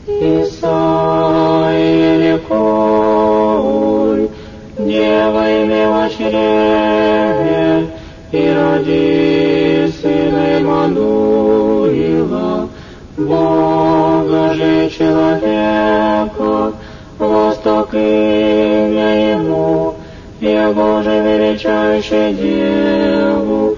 Исаии ликуй, Дева имела чреве, и роди сына Иммануила, Бога же человека, восток имя ему, Его же величайшую Деву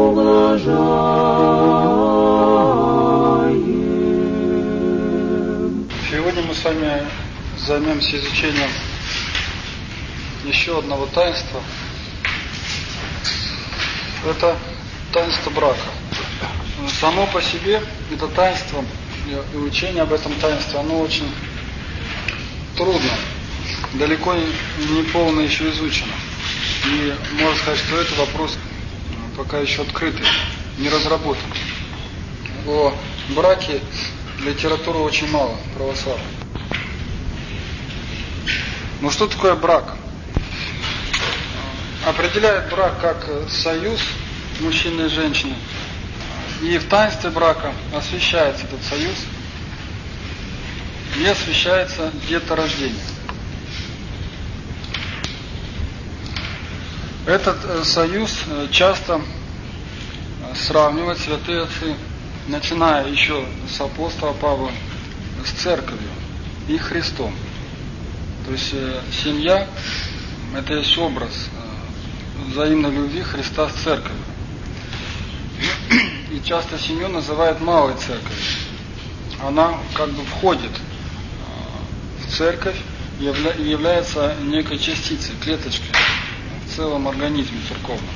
ублажаем. Сегодня мы с вами займемся изучением еще одного таинства. Это таинство брака. Само по себе это таинство и учение об этом таинстве, оно очень трудно, далеко не полно еще изучено. И можно сказать, что этот вопрос пока еще открытый, не разработан. О браке литературы очень мало, православной. Но что такое брак? Определяет брак как союз мужчины и женщины. И в таинстве брака освящается этот союз и освящается деторождение. Этот союз часто сравнивают святые отцы, начиная еще с апостола Павла, с церковью и Христом. То есть семья – это есть образ взаимной любви Христа с церковью. И часто семью называют малой церковью. Она как бы входит в церковь и является некой частицей, клеточкой в целом организме церковном.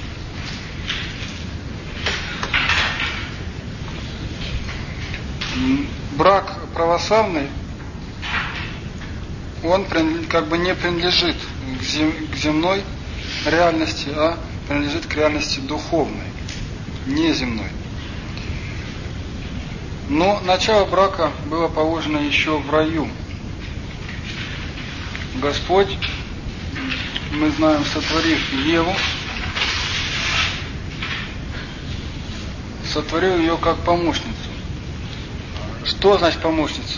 Брак православный, он как бы не принадлежит к земной реальности, а принадлежит к реальности духовной, не земной. Но начало брака было положено еще в раю. Господь, мы знаем, сотворив Еву, сотворил ее как помощницу. Что значит помощница?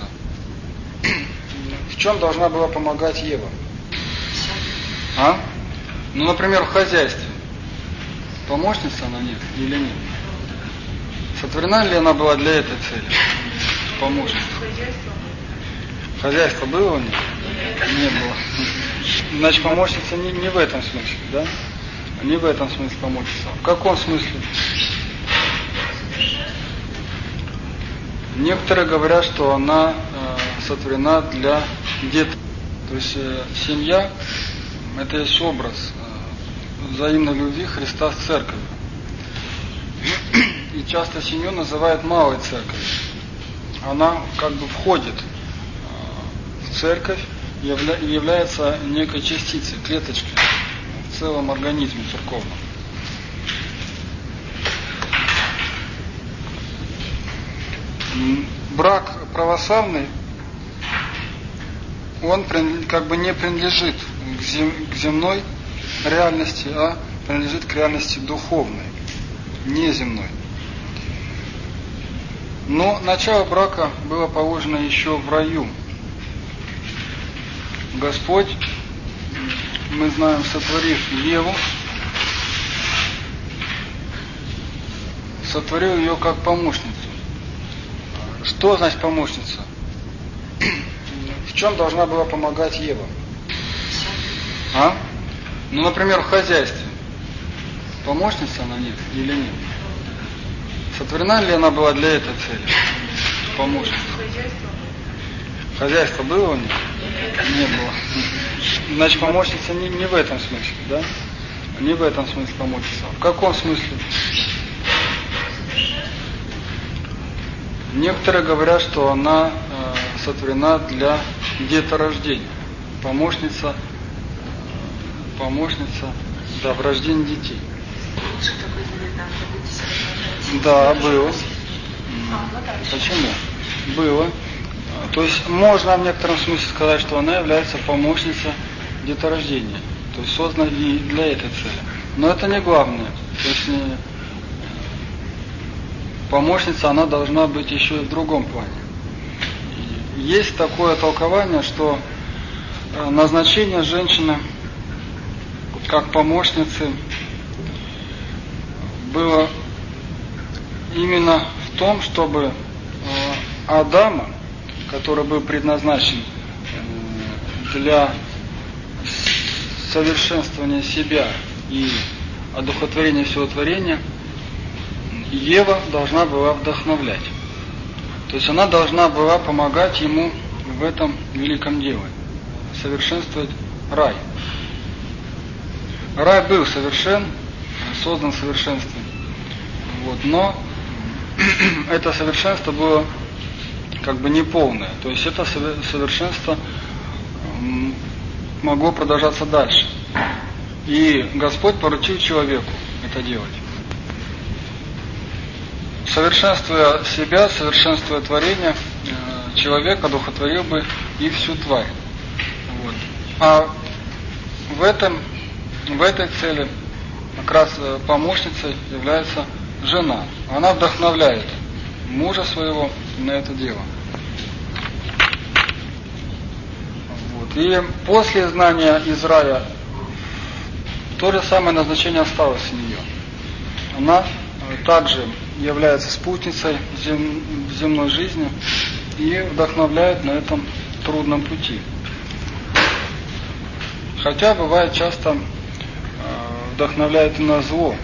В чем должна была помогать Ева? Ну, например, в хозяйстве. Помощница она нет или нет? Сотворена ли она была для этой цели? Помощница. Хозяйство было у нее? Не было. Значит, помощница не в этом смысле, да? Не в этом смысле помощница. В каком смысле? Некоторые говорят, что она сотворена для детей. То есть семья – это есть образ взаимной любви Христа с церковью. И часто семью называют малой церковью. Она как бы входит в церковь и является некой частицей, клеточкой в целом организме церковном. Брак православный, он как бы не принадлежит к земной реальности, а принадлежит к реальности духовной, не земной. Но начало брака было положено еще в раю. Господь, мы знаем, сотворив Еву, сотворил ее как помощницу. Что значит помощница? В чем должна была помогать Ева? Ну, например, в хозяйстве. Помощница она нет или нет? Сотворена ли она была для этой цели? Помощница. Хозяйство было у нее? Не было. Значит, помощница не в этом смысле, да? Не в этом смысле помощница. В каком смысле? Некоторые говорят, что она сотворена для деторождения. Помощница, да, в рождении детей. Да, было. Почему? Было. То есть можно в некотором смысле сказать, что она является помощницей деторождения. То есть создана и для этой цели. Но это не главное. То есть помощница, она должна быть еще и в другом плане. И Есть такое толкование, что назначение женщины как помощницы было именно в том, чтобы Адама, который был предназначен для совершенствования себя и одухотворения всего творения, Ева должна была вдохновлять. То есть она должна была помогать ему в этом великом деле, совершенствовать рай. Рай был совершен, создан совершенством. Но это совершенство было как бы неполное. То есть это совершенство могло продолжаться дальше. И Господь поручил человеку это делать. Совершенствуя себя, совершенствуя творение, человек одухотворил бы и всю тварь. А в этой цели как раз помощницей является жена. Она вдохновляет мужа своего на это дело. И после изгнания из рая то же самое назначение осталось у нее. Она также является спутницей земной жизни и вдохновляет на этом трудном пути. Хотя бывает часто вдохновляет и на зло.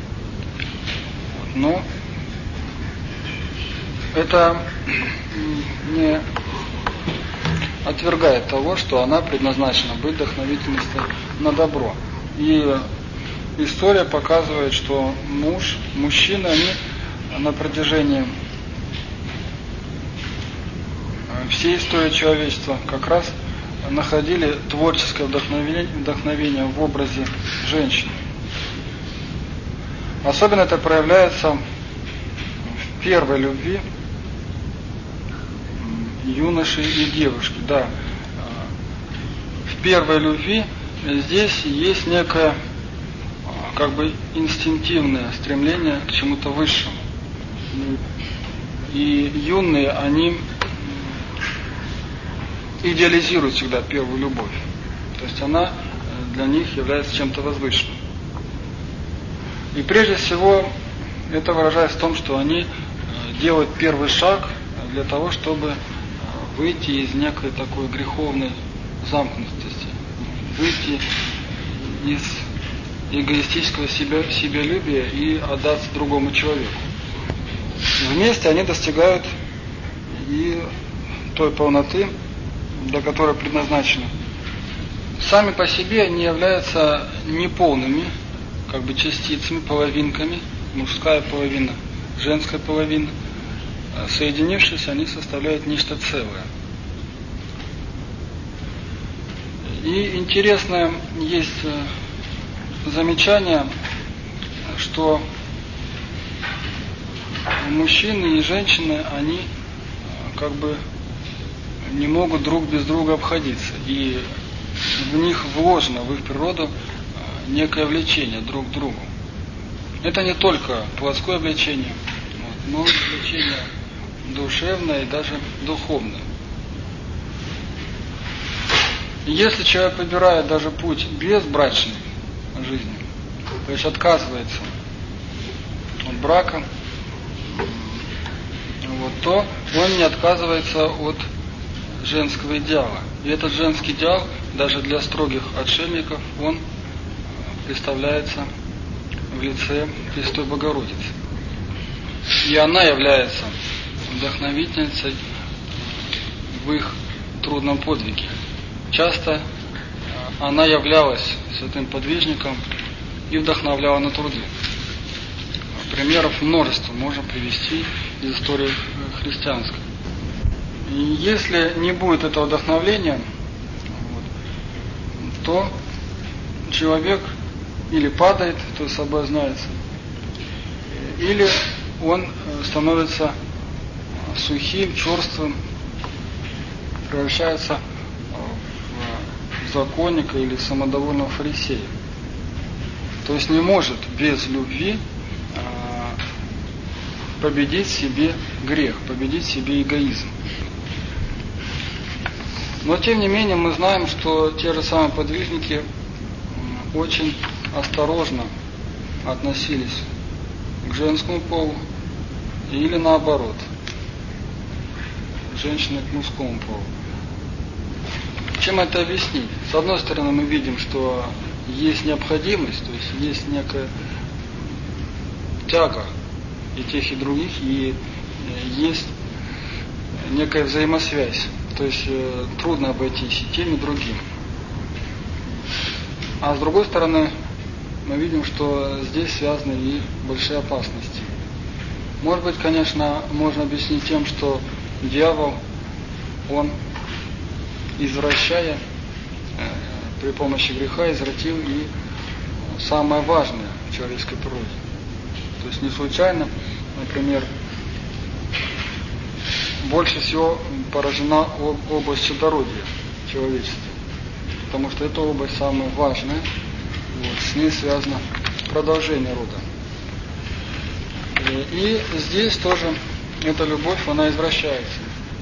Но это не отвергает того, что она предназначена быть вдохновительностью на добро. И история показывает, что мужчины, они на протяжении всей истории человечества как раз находили творческое вдохновение в образе женщины. Особенно это проявляется в первой любви юноши и девушки. Да. В первой любви здесь есть некое как бы инстинктивное стремление к чему-то высшему. И юные, они идеализируют всегда первую любовь. То есть она для них является чем-то возвышенным. И прежде всего это выражается в том, что они делают первый шаг для того, чтобы выйти из некой такой греховной замкнутости, выйти из эгоистического себялюбия и отдаться другому человеку. Вместе они достигают и той полноты, для которой предназначены. Сами по себе они являются неполными, как бы частицами, половинками, мужская половина, женская половина. Соединившись, они составляют нечто целое. И интересное есть замечание, что мужчины и женщины, они как бы не могут друг без друга обходиться. И в них вложено, в их природу, некое влечение друг к другу. Это не только плотское влечение, но влечение душевное и даже духовное. Если человек выбирает даже путь без брачной жизни, то есть отказывается от брака, то он не отказывается от женского идеала. И этот женский идеал даже для строгих отшельников он представляется в лице Пресвятой Богородицы. И она является вдохновительницей в их трудном подвиге. Часто она являлась святым подвижником и вдохновляла на труды. Примеров множество можно привести из истории христианской. И если не будет этого вдохновления, то человек или падает, то есть соблазняется, или он становится сухим, черствым, превращается в законника или самодовольного фарисея. То есть не может без любви победить в себе грех, победить в себе эгоизм. Но тем не менее мы знаем, что те же самые подвижники очень осторожно относились к женскому полу или наоборот, женщины к мужскому полу. Чем это объяснить? С одной стороны, мы видим, что есть необходимость, то есть есть некая тяга и тех, и других, и есть некая взаимосвязь. То есть трудно обойтись и тем, и другим. А с другой стороны, мы видим, что здесь связаны и большие опасности. Может быть, конечно, можно объяснить тем, что дьявол, он, извращая при помощи греха, извратил и самое важное в человеческой природе. То есть не случайно, например, больше всего поражена область чадородия человечества, потому что эта область самая важная, вот, с ней связано продолжение рода. И здесь тоже эта любовь, она извращается.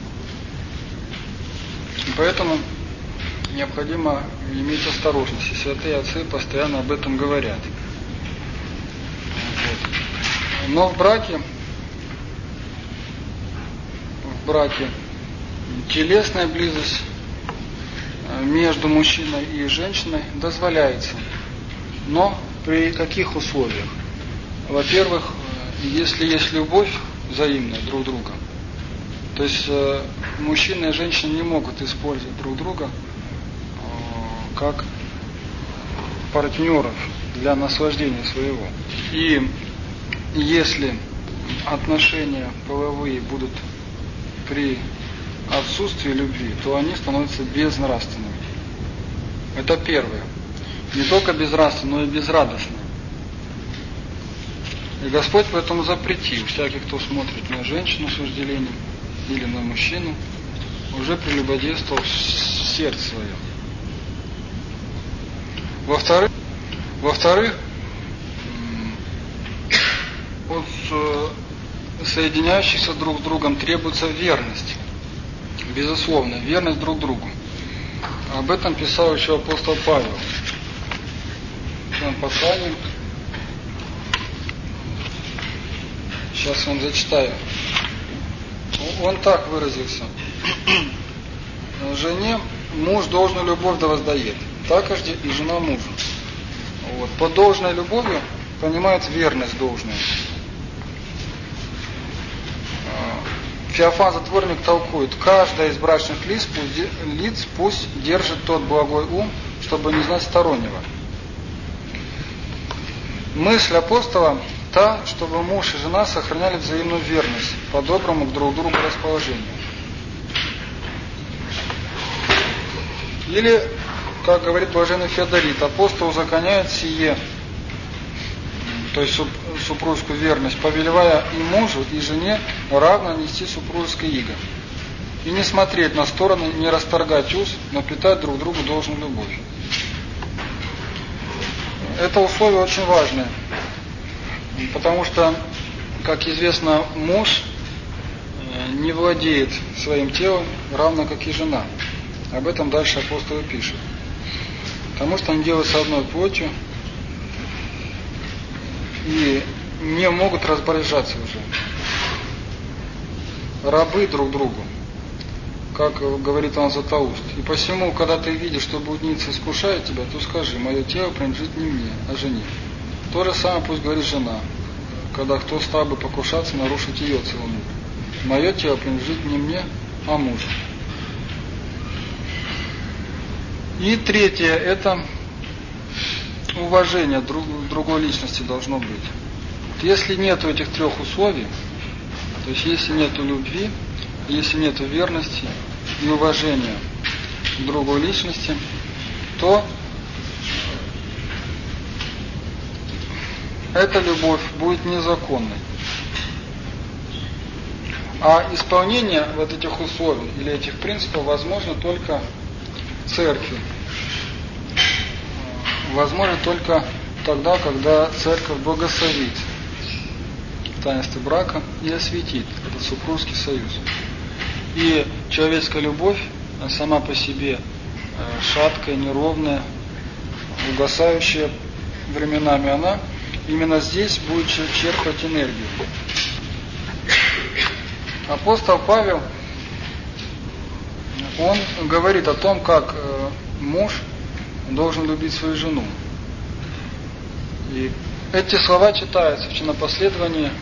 Поэтому необходимо иметь осторожность, и святые отцы постоянно об этом говорят. Вот. Но в браке телесная близость между мужчиной и женщиной дозволяется. Но при каких условиях? Во-первых, если есть любовь взаимная друг друга, то есть мужчина и женщина не могут использовать друг друга как партнеров для наслаждения своего. И если отношения половые будут при отсутствии любви, то они становятся безнравственными. Это первое. Не только безнравственные, но и безрадостные. И Господь поэтому запретил всякий, кто смотрит на женщину с вожделением или на мужчину, уже прелюбодействовал в сердце своем. Во-вторых, от соединяющихся друг с другом требуется верность. Безусловно, верность друг другу. Об этом писал еще апостол Павел в своем послании. Сейчас вам зачитаю. Он так выразился. Жене муж должную любовь да воздает, такожде и жена мужу. Вот. Под должной любовью понимает верность должную. Феофан Затворник толкует: каждая из брачных лиц пусть держит тот благой ум, чтобы не знать стороннего. Мысль апостола та, чтобы муж и жена сохраняли взаимную верность, по-доброму к друг другу расположению. Или, как говорит блаженный Феодорит, апостол узаконяет сие, то есть супружескую верность, повелевая и мужу, и жене равно нести супружеское иго. И не смотреть на стороны, не расторгать уз, но питать друг другу должную любовь. Это условие очень важное, потому что, как известно, муж не владеет своим телом, равно как и жена. Об этом дальше апостол и пишет. Потому что они делаются одной плотью и не могут распоряжаться уже. Рабы друг другу, как говорит он Златоуст. И посему, когда ты видишь, что блудница искушает тебя, то скажи: мое тело принадлежит не мне, а жене. То же самое пусть говорит жена, когда кто стал бы покушаться, нарушить ее целому. Мое тело принадлежит не мне, а мужу. И третье, это уважение другой личности должно быть. Если нет этих трех условий, то есть если нет любви, если нет верности и уважения к другой личности, то эта любовь будет незаконной. А исполнение вот этих условий или этих принципов возможно только в церкви. Возможно только тогда, когда церковь благословит таинство брака и осветит этот супружеский союз. И человеческая любовь сама по себе шаткая, неровная, угасающая временами, она именно здесь будет черпать энергию. Апостол Павел, он говорит о том, как муж должен любить свою жену. И эти слова читаются в чинопоследовании.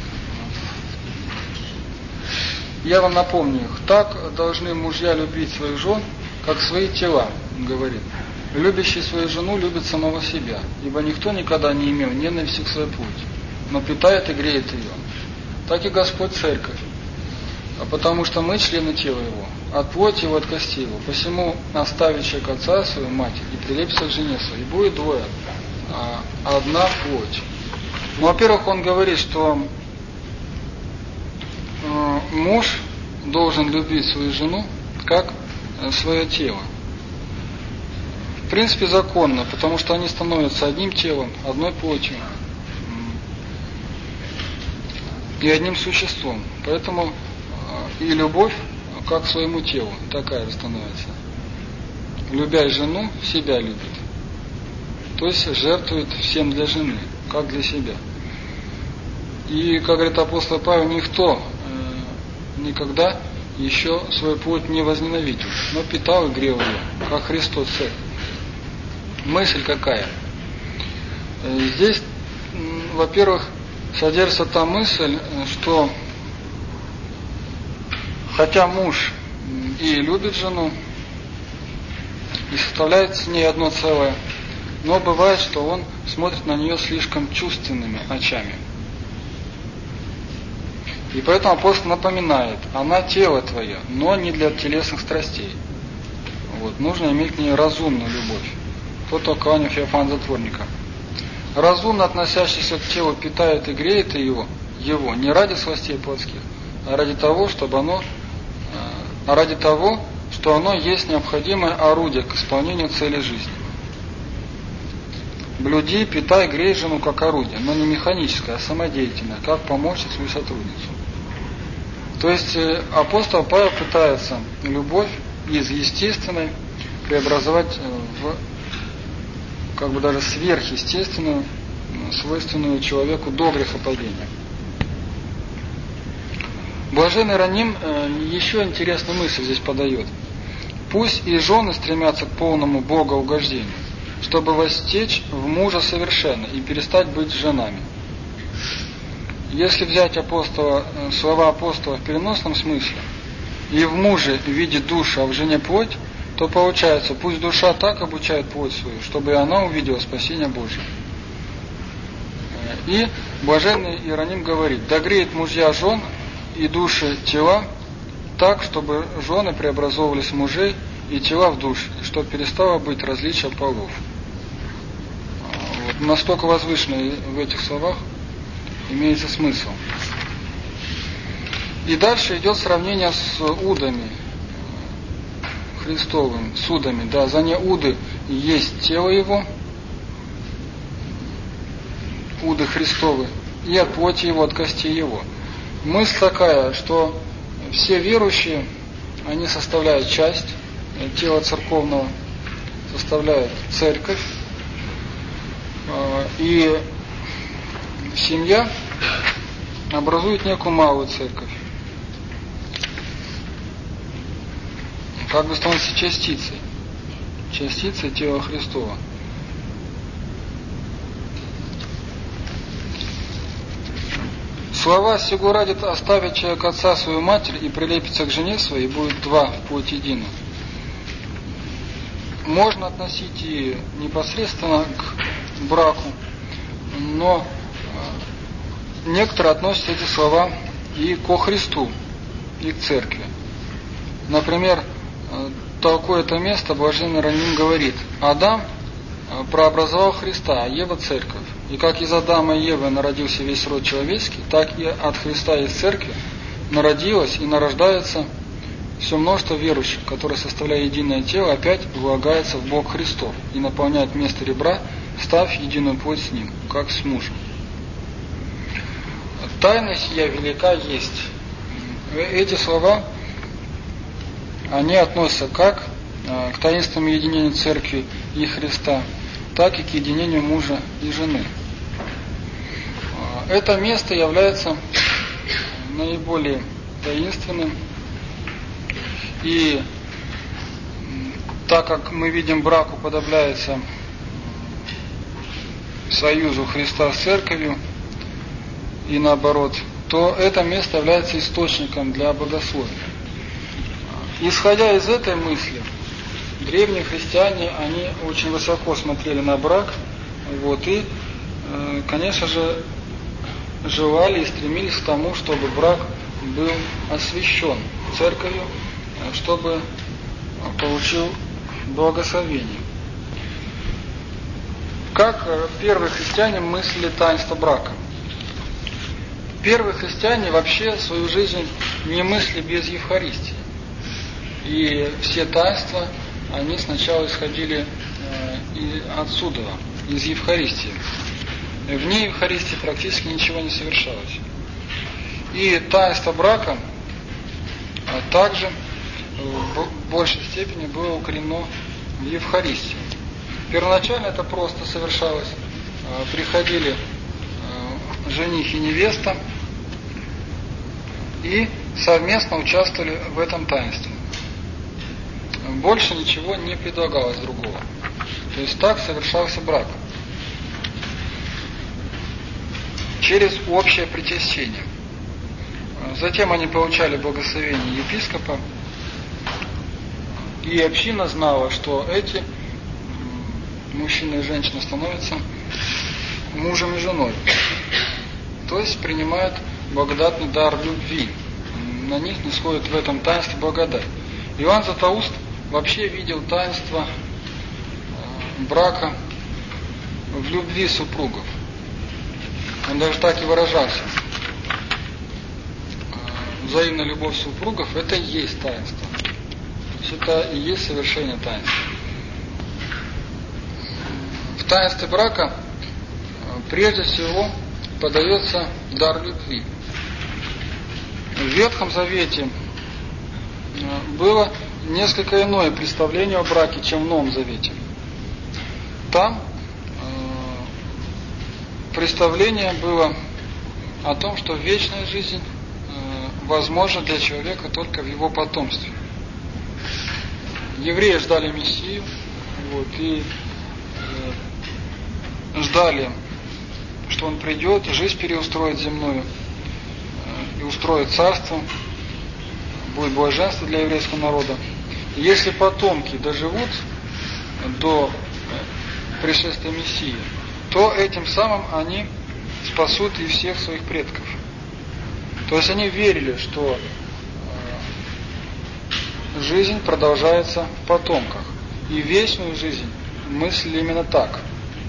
Я вам напомню их. Так должны мужья любить своих жен, как свои тела, он говорит. Любящий свою жену любит самого себя, ибо никто никогда не имел ненависти к своей плоти, но питает и греет ее. Так и Господь церковь. А потому что мы члены тела Его, от плоти Его, от костей Его. Посему оставит человек отца свою мать и прилепится к жене своей. И будет двое, одна плоть. Ну, во-первых, он говорит, что муж должен любить свою жену как свое тело. В принципе, законно, потому что они становятся одним телом, одной плотью и одним существом. Поэтому и любовь как к своему телу такая становится. Любя жену, себя любит. То есть жертвует всем для жены, как для себя. И, как говорит апостол Павел, никто никогда еще свою плоть не возненавидел, но питал и грел ее, как Христос церковь. Мысль какая? Здесь, во-первых, содержится та мысль, что хотя муж и любит жену, и составляет с ней одно целое, но бывает, что он смотрит на нее слишком чувственными очами. И поэтому апостол напоминает, она тело твое, но не для телесных страстей. Вот, нужно иметь к ней разумную любовь. По толкованию Феофана Затворника. Разумно относящийся к телу питает и греет его не ради сластей плотских, а ради того, что оно есть необходимое орудие к исполнению цели жизни. Блюди, питай, грей жену как орудие, но не механическое, а самодеятельное, как помощник свою сотрудницу. То есть апостол Павел пытается любовь из естественной преобразовать в как бы даже сверхъестественную, свойственную человеку до грехопадения. Блаженный Иероним еще интересную мысль здесь подает. Пусть и жены стремятся к полному богоугождению, чтобы востечь в мужа совершенно и перестать быть женами. Если взять слова апостола в переносном смысле, и в муже видит душу, а в жене плоть, то получается, пусть душа так обучает плоть свою, чтобы и она увидела спасение Божие. И блаженный Иероним говорит, да греет мужья жен и души тела так, чтобы жены преобразовывались в мужей и тела в души, чтобы перестало быть различия полов. Вот, настолько возвышенный в этих словах имеется смысл. И дальше идет сравнение с удами Христовым, с удами. Да, за не уды есть тело его, уды Христовы, и от плоти его, от костей его. Мысль такая, что все верующие, они составляют часть тела церковного, составляют церковь, и семья образует некую малую церковь. Как бы становится частицей тела Христова. Слова «сего ради оставит человек отца свою матерь и прилепится к жене своей, будет два в плоть единую». Можно относить и непосредственно к браку, но некоторые относят эти слова и ко Христу, и к церкви. Например, толкуя это место, блаженный Иероним говорит, Адам прообразовал Христа, а Ева церковь. И как из Адама и Евы народился весь род человеческий, так и от Христа из церкви народилось и нарождается все множество верующих, которые, составляя единое тело, опять влагается в Бог Христов и наполняет место ребра, став единую плоть с Ним, как с мужем. Тайна сия велика есть. Эти слова они относятся как к таинственному единению Церкви и Христа, так и к единению мужа и жены. Это место является наиболее таинственным, и так как мы видим, брак уподобляется союзу Христа с Церковью и наоборот, то это место является источником для богословия. Исходя из этой мысли, древние христиане, они очень высоко смотрели на брак, и, конечно же, желали и стремились к тому, чтобы брак был освящен Церковью, чтобы получил благословение. Как первые христиане мыслили таинство брака? Первые христиане вообще свою жизнь не мыслили без Евхаристии. И все таинства, они сначала исходили отсюда, из Евхаристии. Вне Евхаристии практически ничего не совершалось. И таинство брака также в большей степени было укоренено в Евхаристии. Первоначально это просто совершалось. Приходили жених и невеста и совместно участвовали в этом таинстве. Больше ничего не предлагалось другого. То есть так совершался брак. Через общее причащение. Затем они получали благословение епископа, и община знала, что эти мужчина и женщина становятся мужем и женой. То есть принимают благодатный дар любви. На них нисходит в этом таинстве благодать. Иоанн Златоуст вообще видел таинство брака в любви супругов. Он даже так и выражался. Взаимная любовь супругов – это и есть таинство. То есть это и есть совершение таинства. В таинстве брака прежде всего подается дар любви. В Ветхом Завете было несколько иное представление о браке, чем в Новом Завете. Там представление было о том, что вечная жизнь возможна для человека только в его потомстве. Евреи ждали Мессию, и ждали, что он придет, жизнь переустроит земную, и устроит царство, будет блаженство для еврейского народа. И если потомки доживут до пришествия Мессии, то этим самым они спасут и всех своих предков. То есть они верили, что жизнь продолжается в потомках. И вечную жизнь мыслили именно так.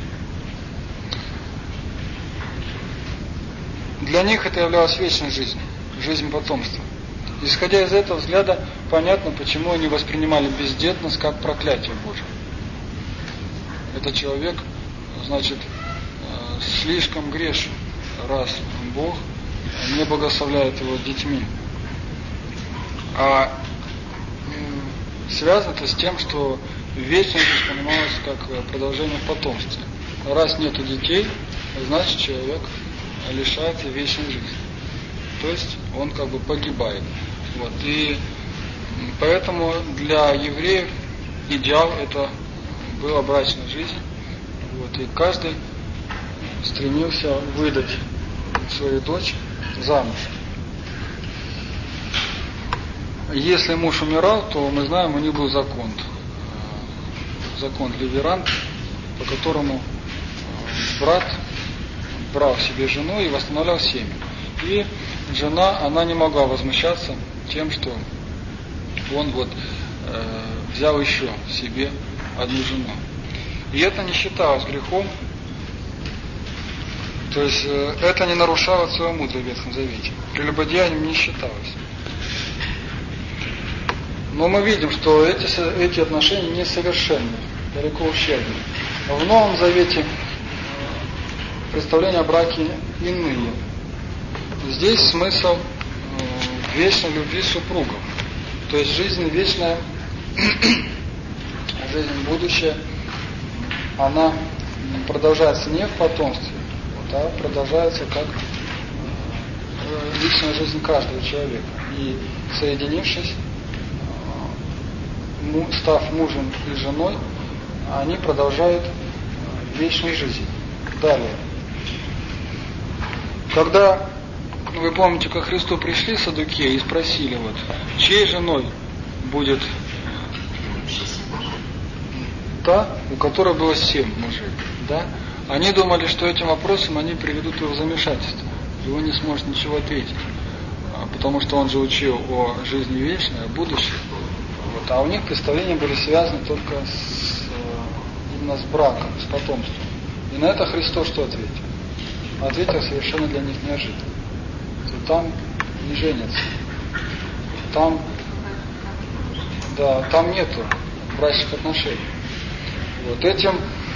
Для них это являлась вечной жизнью, жизнь потомства. Исходя из этого взгляда, понятно, почему они воспринимали бездетность как проклятие Божие. Этот человек, значит, слишком грешен, раз Бог не благословляет его детьми. А связано это с тем, что вечность воспринималась как продолжение потомства. Раз нету детей, значит человек лишается вечной жизни. То есть он как бы погибает. И поэтому для евреев идеал это была брачная жизнь. И каждый стремился выдать свою дочь замуж. Если муж умирал, то мы знаем, у них был закон Леверант, по которому брат брал себе жену и восстанавливал семя. И жена, она не могла возмущаться тем, что он взял еще себе одну жену. И это не считалось грехом, то есть это не нарушало целую мудрость в Ветхом Завете. Прелюбодеянием не считалось. Но мы видим, что эти отношения несовершенны, далеко ущербны. В Новом Завете представления о браке иные. Здесь смысл вечной любви супругов. То есть жизнь вечная, жизнь будущая, она продолжается не в потомстве, а продолжается как личная жизнь каждого человека. И соединившись, став мужем и женой, они продолжают вечную жизнь. Далее. Когда, вы помните, ко Христу пришли саддукеи и спросили, вот, чьей женой будет та, у которой было 7 мужей, да? Они думали, что этим вопросом они приведут его в замешательство, и он не сможет ничего ответить, потому что он же учил о жизни вечной, о будущем. Вот, а у них представления были связаны только именно с браком, с потомством. И на это Христос что ответил? Ответил совершенно для них неожиданно. Там не женятся. Там нету брачных отношений. Вот этим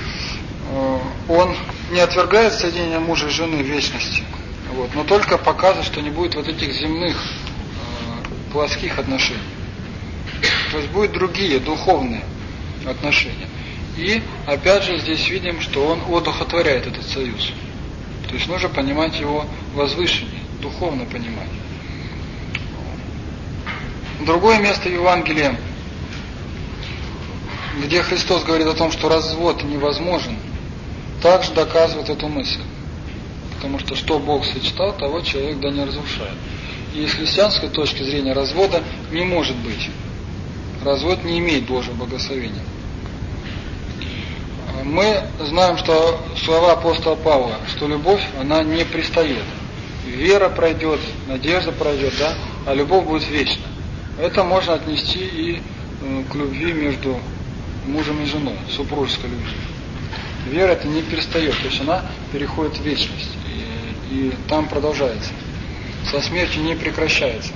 он не отвергает соединение мужа и жены в вечности, вот, но только показывает, что не будет вот этих земных плоских отношений. То есть будут другие духовные отношения. И опять же здесь видим, что он одухотворяет этот союз. То есть нужно понимать его возвышение, духовно понимать. Другое место Евангелия, где Христос говорит о том, что развод невозможен, также доказывает эту мысль. Потому что Бог сочетал, того человек да не разрушает. И с христианской точки зрения развода не может быть. Развод не имеет Божьего благословения. Мы знаем, что слова апостола Павла, что любовь, она не пристает. Вера пройдет, надежда пройдет, да, а любовь будет вечна. Это можно отнести и к любви между мужем и женой, супружеской любви. Вера это не перестает, то есть она переходит в вечность, и там продолжается. Со смертью не прекращается.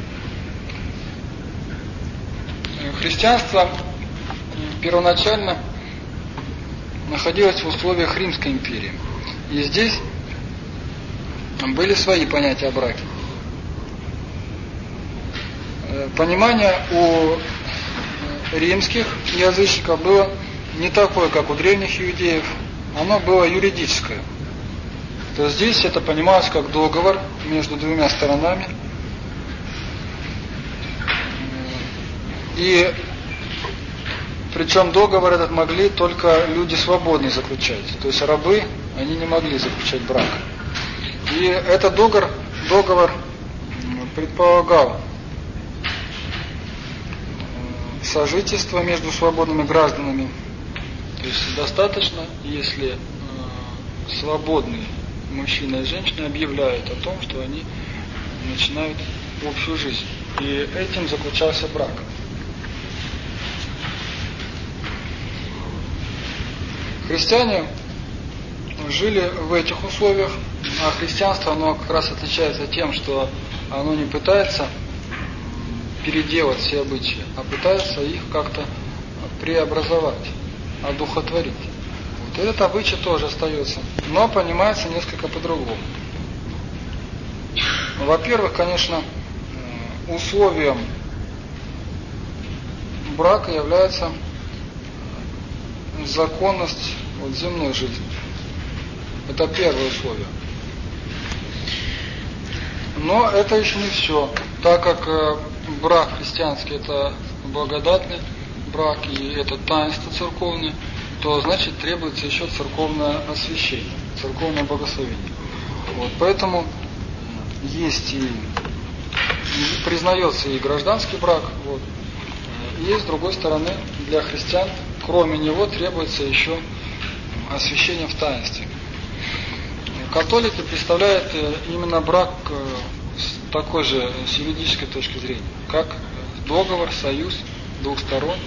Христианство первоначально находилось в условиях Римской империи. И здесь были свои понятия о браке. Понимание у римских язычников было не такое, как у древних иудеев. Оно было юридическое. То есть здесь это понималось как договор между двумя сторонами. И причем договор этот могли только люди свободные заключать. То есть рабы, они не могли заключать брак. И этот договор предполагал сожительство между свободными гражданами. То есть достаточно, если свободные мужчина и женщина объявляют о том, что они начинают общую жизнь. И этим заключался брак. Христиане жили в этих условиях, а христианство, оно как раз отличается тем, что оно не пытается переделать все обычаи, а пытается их как-то преобразовать, одухотворить. Вот этот обычай тоже остается, но понимается несколько по-другому. Во-первых, конечно, условием брака является законность земной жизни. Это первое условие. Но это еще не все. Так как брак христианский это благодатный брак и это таинство церковное, то значит требуется еще церковное освящение, церковное богословение. Вот, поэтому есть и признается и гражданский брак, вот. И с другой стороны, для христиан, кроме него, требуется еще освящение в таинстве. Католики представляют именно брак с такой же, с юридической точки зрения, как договор, союз двух сторон.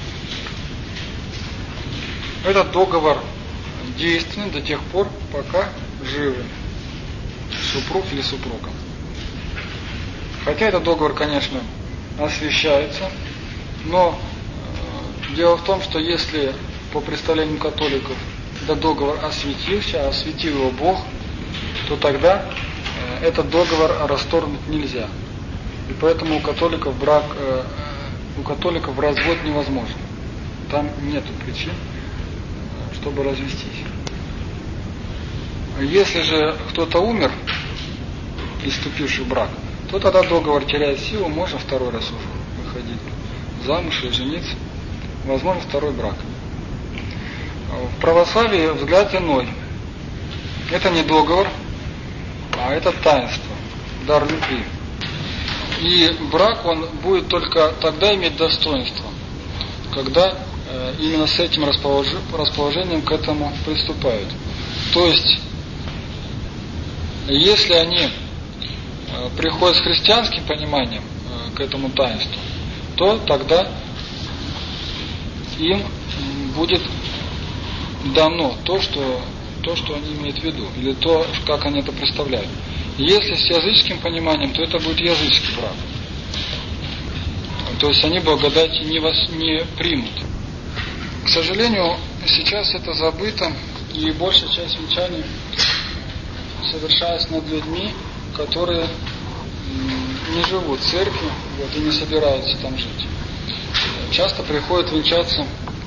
Этот договор действенен до тех пор, пока живы супруг или супруга. Хотя этот договор, конечно, освящается, но дело в том, что если по представлению католиков этот договор осветился, а осветил его Бог, то тогда этот договор расторгнуть нельзя. И поэтому у католиков брак у католиков развод невозможен. Там нету причин, чтобы развестись. Если же кто-то умер, вступивший в брак, то тогда договор теряет силу, можно второй раз уже выходить замуж и жениться. Возможно, второй брак. В православии взгляд иной. Это не договор, а это таинство, дар любви. И брак, он будет только тогда иметь достоинство, когда именно с этим расположением к этому приступают. То есть, если они приходят с христианским пониманием к этому таинству, то тогда им будет дано то, что они имеют в виду, или то, как они это представляют. Если с языческим пониманием, то это будет языческий брак. То есть они благодати не примут. К сожалению, сейчас это забыто, и большая часть венчаний совершается над людьми, которые не живут в церкви, и не собираются там жить. Часто приходят венчаться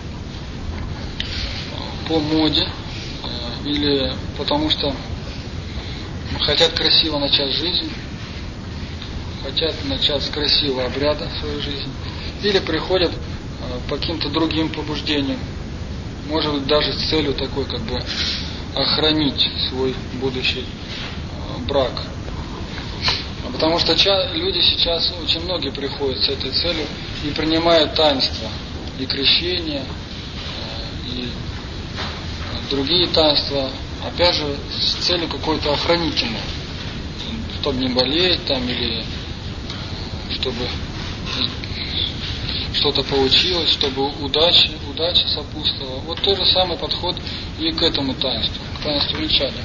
по моде, или потому что хотят красиво начать жизнь, хотят начать с красивого обряда свою жизнь, или приходят по каким-то другим побуждениям, может быть даже с целью такой, как бы охранить свой будущий брак. Потому что люди сейчас, очень многие приходят с этой целью и принимают таинства, и крещение, и другие таинства, опять же, с целью какой-то охранительной, чтобы не болеть там, или чтобы что-то получилось, чтобы удача сопутствовала. Вот тот же самый подход и к этому таинству, к таинству венчания.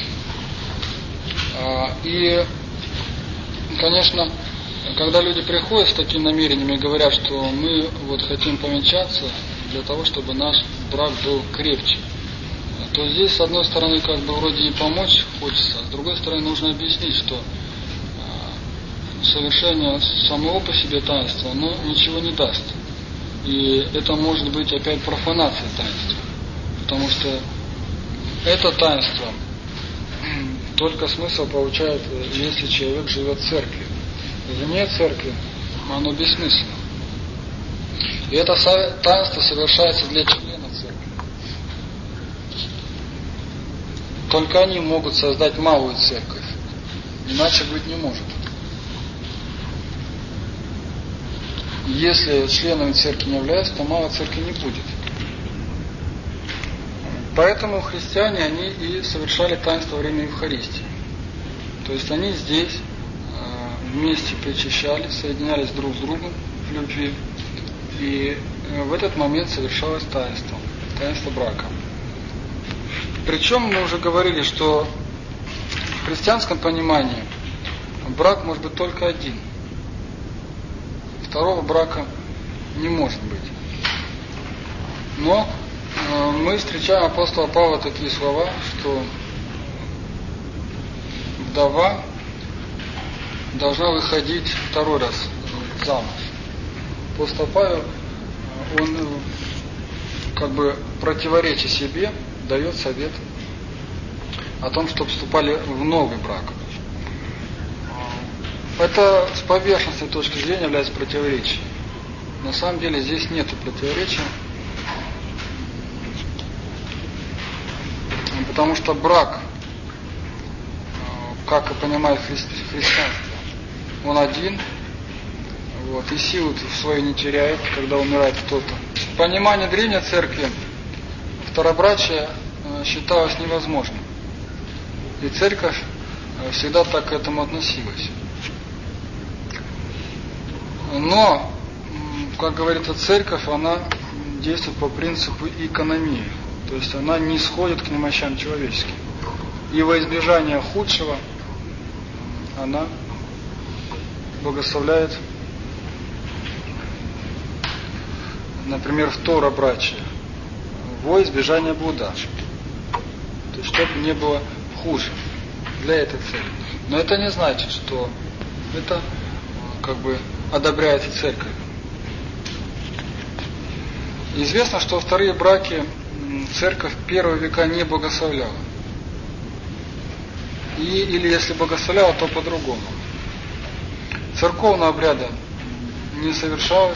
И, конечно, когда люди приходят с такими намерениями и говорят, что мы вот хотим повенчаться для того, чтобы наш брак был крепче, то здесь, с одной стороны, как бы вроде и помочь хочется, а с другой стороны, нужно объяснить, что совершение самого по себе таинства, оно ничего не даст. И это может быть опять профанация таинства. Потому что это таинство только смысл получает, если человек живет в церкви. Вне церкви оно бессмысленно. И это таинство совершается для члена церкви. Только они могут создать малую церковь. Иначе быть не может. Если членами церкви не являются, то малой церкви не будет. Поэтому христиане, они и совершали таинство во время Евхаристии. То есть они здесь вместе причащались, соединялись друг с другом в любви. И в этот момент совершалось таинство брака. Причем мы уже говорили, что в христианском понимании брак может быть только один. Второго брака не может быть. Но мы встречаем апостола Павла такие слова, что вдова должна выходить второй раз замуж. Апостол Павел, он как бы противоречия себе дает совет о том, чтобы вступали в новый брак. Это с поверхностной точки зрения является противоречием. На самом деле здесь нет противоречия, потому что брак, как и понимает христианство, он один, и силу свою не теряет, когда умирает кто-то. В понимании древней церкви второбрачие считалось невозможным. И церковь всегда так к этому относилась. Но, как говорится, церковь, она действует по принципу экономии. То есть она не сходит к немощам человеческим. И во избежание худшего она благословляет, например, второбрачие во избежание блуда. То есть чтобы не было хуже для этой цели. Но это не значит, что это как бы одобряется церковью. Известно, что вторые браки церковь в первые века не благословляла. Или если благословляла, то по-другому. Церковного обряда не совершалось.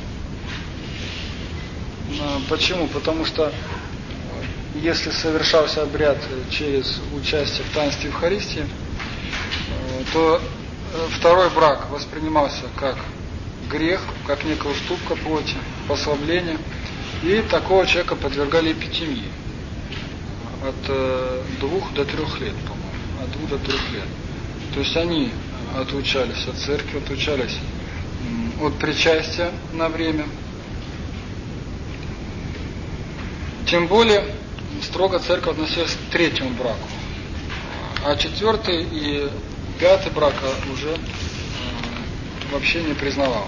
Почему? Потому что если совершался обряд через участие в таинстве Евхаристии, то второй брак воспринимался как грех, как некая уступка плоти, послабление, и такого человека подвергали эпитемии от 2 до 3 лет, по-моему, от 2 до 3 лет. То есть они отлучались от церкви, отлучались от причастия на время. Тем более строго церковь относилась к третьему браку, а 4 и 5 брака уже вообще не признавала.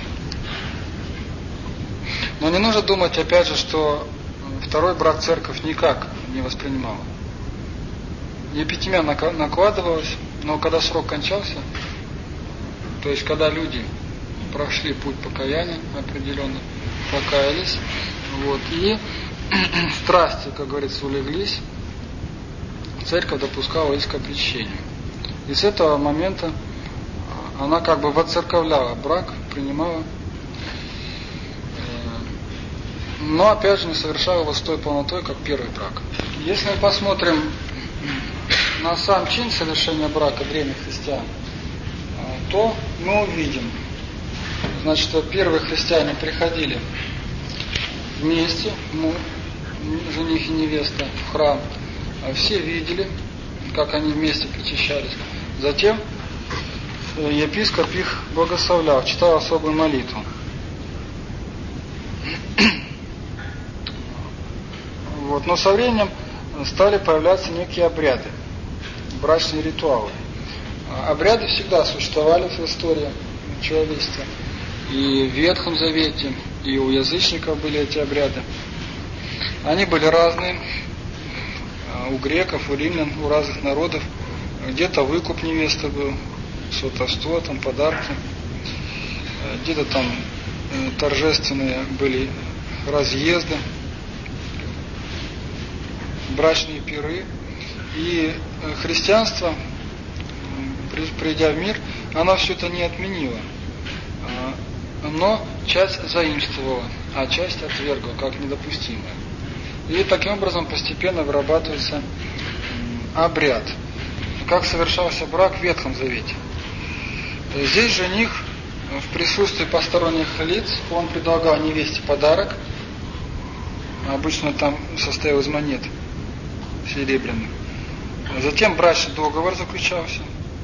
Но не нужно думать, опять же, что второй брак церковь никак не воспринимала. Эпитемия накладывалась, но когда срок кончался, то есть когда люди прошли путь покаяния определенно, покаялись, и страсти, как говорится, улеглись, церковь допускала иск о причащению. И с этого момента она как бы воцерковляла брак, принимала, но опять же не совершала его с той полнотой, как первый брак. Если мы посмотрим на сам чин совершения брака древних христиан, то мы увидим, значит, что первые христиане приходили вместе, жених и невеста, в храм, все видели, как они вместе причащались. Затем епископ их благословлял, читал особую молитву. Но со временем стали появляться некие обряды, брачные ритуалы. Обряды всегда существовали в истории человечества. И в Ветхом Завете, и у язычников были эти обряды. Они были разные. У греков, у римлян, у разных народов. Где-то выкуп невесты был, сватовство, там подарки. Где-то там торжественные были разъезды, брачные пиры. И христианство, придя в мир, оно все это не отменило, но часть заимствовала, а часть отвергла как недопустимое. И таким образом постепенно вырабатывается обряд. Как совершался брак в Ветхом Завете. Здесь жених в присутствии посторонних лиц, он предлагал невесте подарок, обычно там состоял из монет серебряных. Затем брачный договор заключался,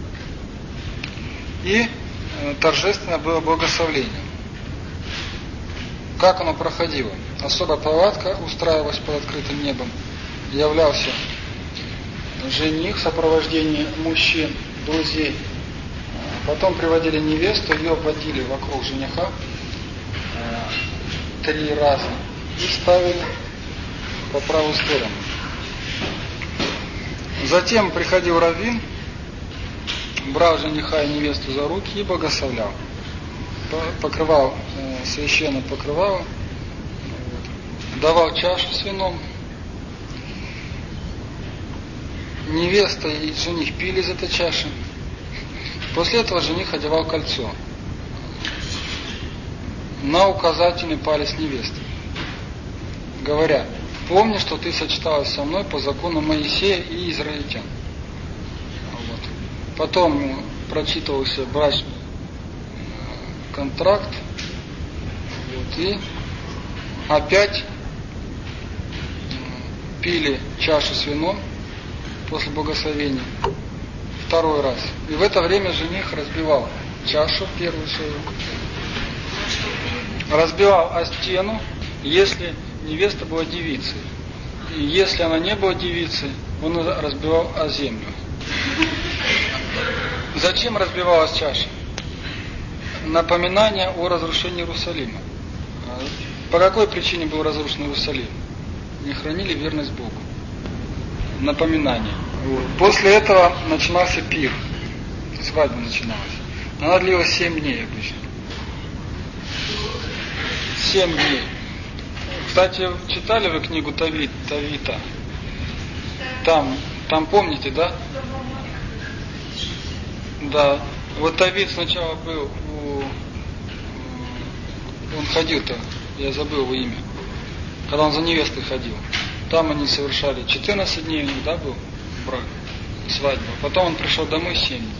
и торжественно было благословление. Как оно проходило? Особая палатка устраивалась под открытым небом. Являлся жених в сопровождении мужчин, друзей. Потом приводили невесту, ее обводили вокруг жениха 3 раза и ставили по правую сторону. Затем приходил раввин, брал жениха и невесту за руки и благословлял. Покрывал священное покрывало, давал чашу с вином. Невеста и жених пили из этой чаши. После этого жених одевал кольцо на указательный палец невесты, говоря: помни, что ты сочеталась со мной по закону Моисея и израильтян. Потом прочитывался брачный контракт, и опять пили чашу с вином после благословения 2 раз. И в это время жених разбивал чашу первую свою, разбивал о стену, если невеста была девицей. И если она не была девицей, он разбивал о землю. Зачем разбивалась чаша? Напоминание о разрушении Иерусалима. По какой причине был разрушен Иерусалим? Не хранили верность Богу. Напоминание. После этого начинался пир. Свадьба начиналась. Она длилась 7 дней обычно. 7 дней. Кстати, читали вы книгу Тавита? Там помните, да? Да. Вот Тавит сначала был он ходил-то, я забыл его имя, когда он за невестой ходил. Там они совершали 14 дней у них, да, был брак, свадьба. Потом он пришел домой 7 дней.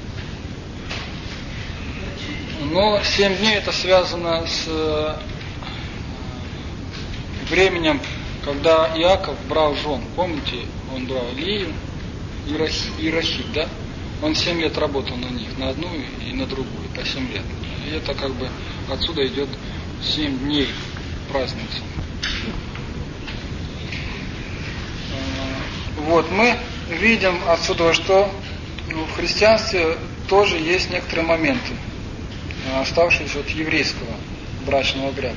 Но 7 дней это связано с временем, когда Иаков брал жен. Помните, он брал Лию и Рахиль, да? Он 7 лет работал на них, на одну и на другую, по 7 лет. И это как бы отсюда идет 7 дней празднуется. Вот, мы видим отсюда, что в христианстве тоже есть некоторые моменты, оставшиеся от еврейского брачного обряда.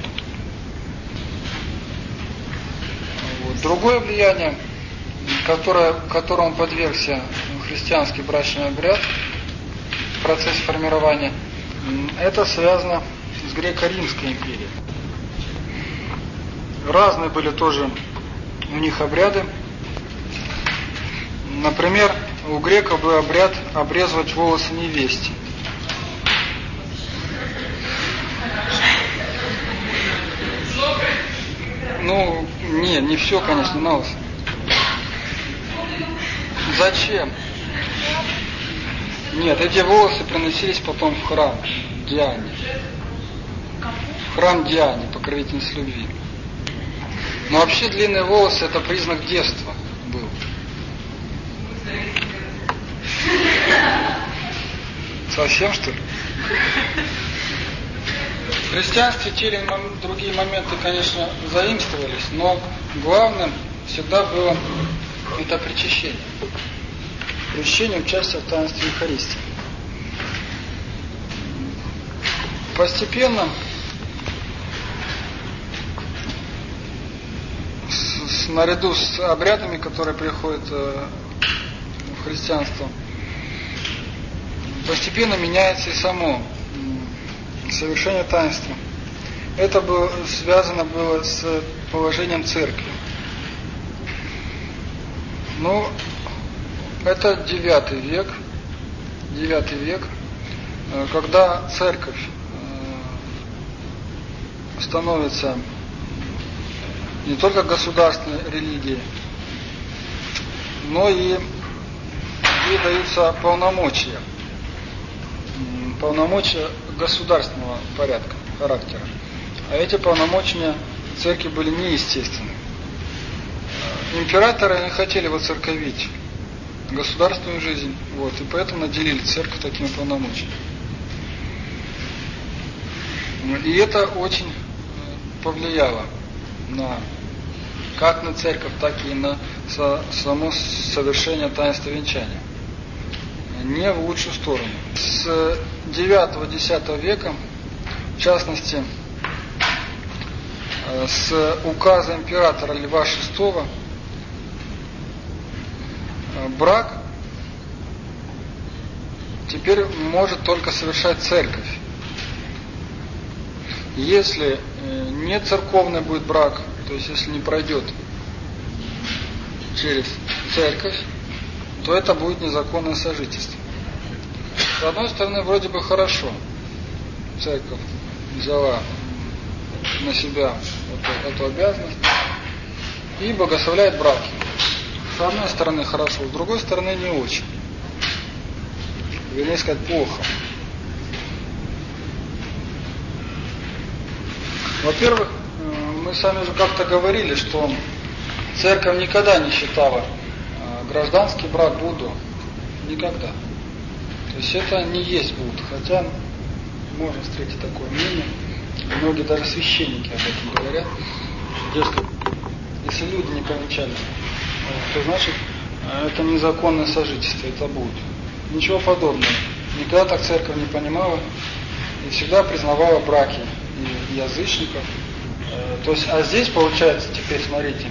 Вот. Другое влияние, которому подвергся христианский брачный обряд в процессе формирования, это связано с греко-римской империей. Разные были тоже у них обряды. Например, у греков был обряд обрезывать волосы невесте. Ну, не все, конечно, на вас. Зачем? Нет, эти волосы приносились потом в храм Диане. В храм Диане, покровительницы любви. Но вообще длинные волосы это признак девства был. Совсем, что ли? В христианстве те или другие моменты, конечно, заимствовались, но главным всегда было это причащение. Причащение, участие в таинстве Евхаристии. Постепенно, наряду с обрядами, которые приходят в христианство, постепенно меняется и само совершение таинства. Это связано было с положением церкви. Ну, это 9 век, когда церковь становится не только государственной религией, но и ей даются полномочия государственного порядка, характера. А эти полномочия церкви были неестественны. Императоры не хотели воцерковить государственную жизнь, вот, и поэтому наделили церковь такими полномочиями. И это очень повлияло как на церковь, так и на само совершение таинства венчания. Не в лучшую сторону. С 9-10 века, в частности, с указа императора Льва VI, брак теперь может только совершать церковь. Если не церковный будет брак, то есть если не пройдет через церковь, то это будет незаконное сожительство. С одной стороны, вроде бы хорошо. Церковь взяла на себя эту обязанность и благословляет браки. С одной стороны хорошо, с другой стороны не очень. Вернее сказать, плохо. Во-первых, мы с вами уже как-то говорили, что церковь никогда не считала гражданский брак блудом. Никогда. То есть это не есть блуд. Хотя можно встретить такое мнение. Многие даже священники об этом говорят. Дескать, если люди не повенчались, то значит это незаконное сожительство, это блуд. Ничего подобного. Никогда так церковь не понимала и всегда признавала браки и язычников. То есть, а здесь получается, теперь смотрите,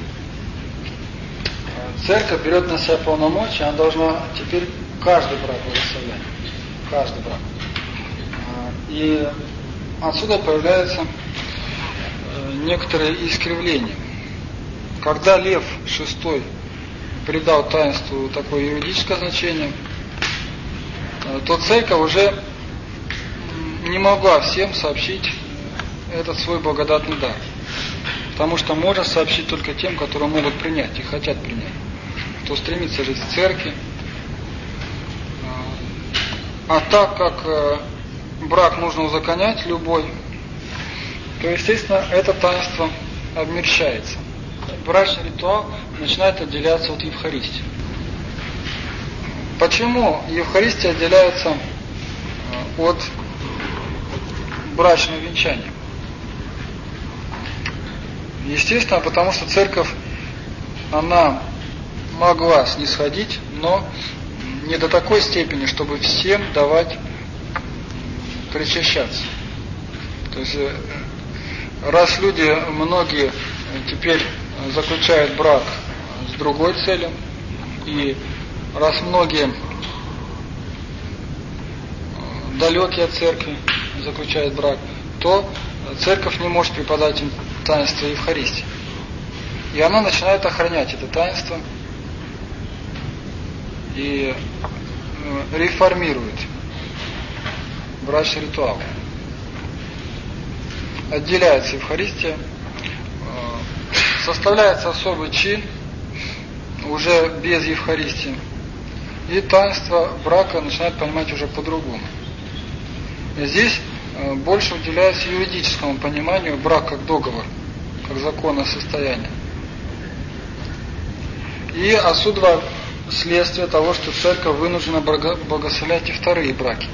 церковь берет на себя полномочия, она должна теперь каждый брак благословлять. Каждый брак. И отсюда появляется некоторые искривления. Когда Лев VI придал таинству такое юридическое значение, то церковь уже не могла всем сообщить этот свой благодатный дар. Потому что можно сообщить только тем, которые могут принять и хотят принять. Кто стремится жить в церкви. А так как брак нужно узаконять любой, то, естественно, это таинство обмерщается. Брачный ритуал начинает отделяться от Евхаристии. Почему Евхаристия отделяется от брачного венчания? Естественно, потому что церковь, она могла снисходить, но не до такой степени, чтобы всем давать причащаться. То есть, раз люди, многие теперь заключают брак с другой целью, и раз многие далекие от церкви заключают брак, то церковь не может преподать им таинство Евхаристии. И она начинает охранять это таинство и реформирует брачный ритуал. Отделяется Евхаристия, составляется особый чин, уже без Евхаристии, и таинство брака начинает понимать уже по-другому. И здесь больше уделяется юридическому пониманию брак как договор, как законное состояние. И отсюда следствие того, что церковь вынуждена благословлять и вторые браки.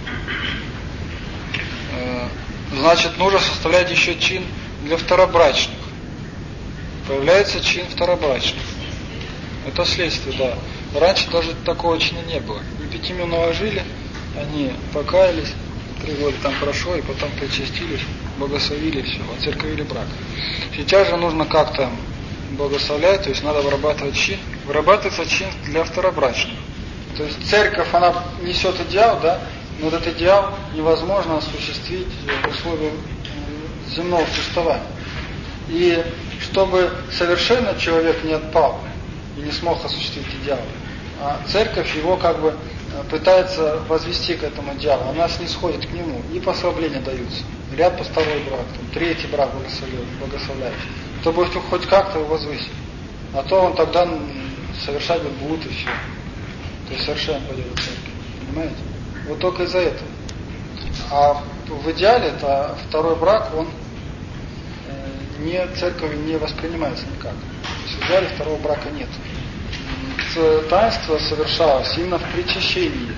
Значит, нужно составлять еще чин для второбрачных. Появляется чин второбрачных. Это следствие, да. Раньше даже такого чина не было. Непятиименного жили, они покаялись, 3 года там прошло, и потом причастились, благословили, все, оцерковили брак. Сейчас же нужно как-то благословлять, то есть надо вырабатывать чин. Вырабатывается чин для второбрачных. То есть церковь, она несет идеал, да, но этот идеал невозможно осуществить в условиях земного существования. И чтобы совершенно человек не отпал и не смог осуществить идеал, а церковь его как бы пытается возвести к этому идеалу, она снисходит к нему, и послабления даются. Ряд по 2-й брак, 3-й брак благословляет, чтобы хоть как-то его возвысить. А то он тогда совершать будет блуд и все. То есть совершенно пойдет в церковь. Понимаете? Вот только из-за этого. А в идеале это 2-й брак, он церковью не воспринимается никак. То есть в идеале 2-го брака нет. Таинство совершалось именно в причащении.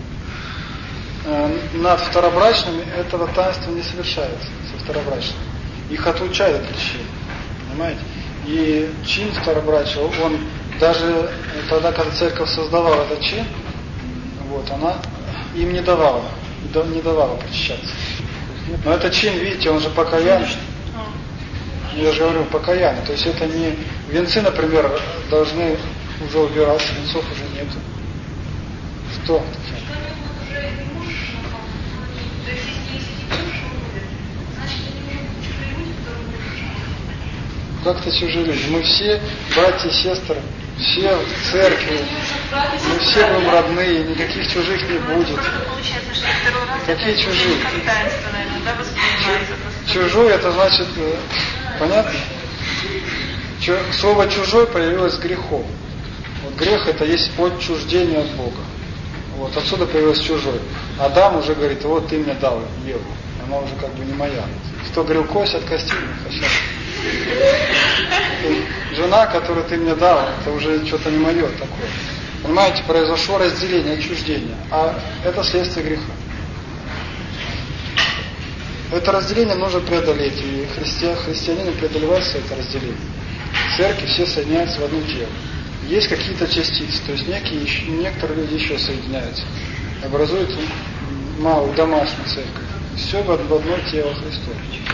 Над второбрачными этого таинства не совершается, со второбрачными. Их отлучают от причащения. Понимаете? И чин второбрачия, он даже тогда, когда церковь создавала этот чин, вот, она им не давала причащаться. Но этот чин, видите, он же покаянный. Я же говорю, покаяние. То есть это не... Венцы, например, должны уже убираться, венцов уже нету. Что? Как-то чужие люди. Мы все братья и сестры, все в церкви, мы все будем родные, никаких чужих не будет. Какие чужие? Чужой, это значит, понятно? Слово чужой появилось с грехом. Вот грех это есть отчуждение от Бога. Вот отсюда появился чужой. Адам уже говорит, вот ты мне дал Еву, она уже как бы не моя. Кто говорил, кость от кости не хочу. Жена, которую ты мне дал, это уже что-то не мое такое. Понимаете, произошло разделение, отчуждение. А это следствие греха. Это разделение нужно преодолеть. И христианин преодолевает это разделение. В церкви все соединяются в одно тело. Есть какие-то частицы, то есть некоторые люди еще соединяются. Образуют малую домашнюю церковь. Все в одно тело Христово.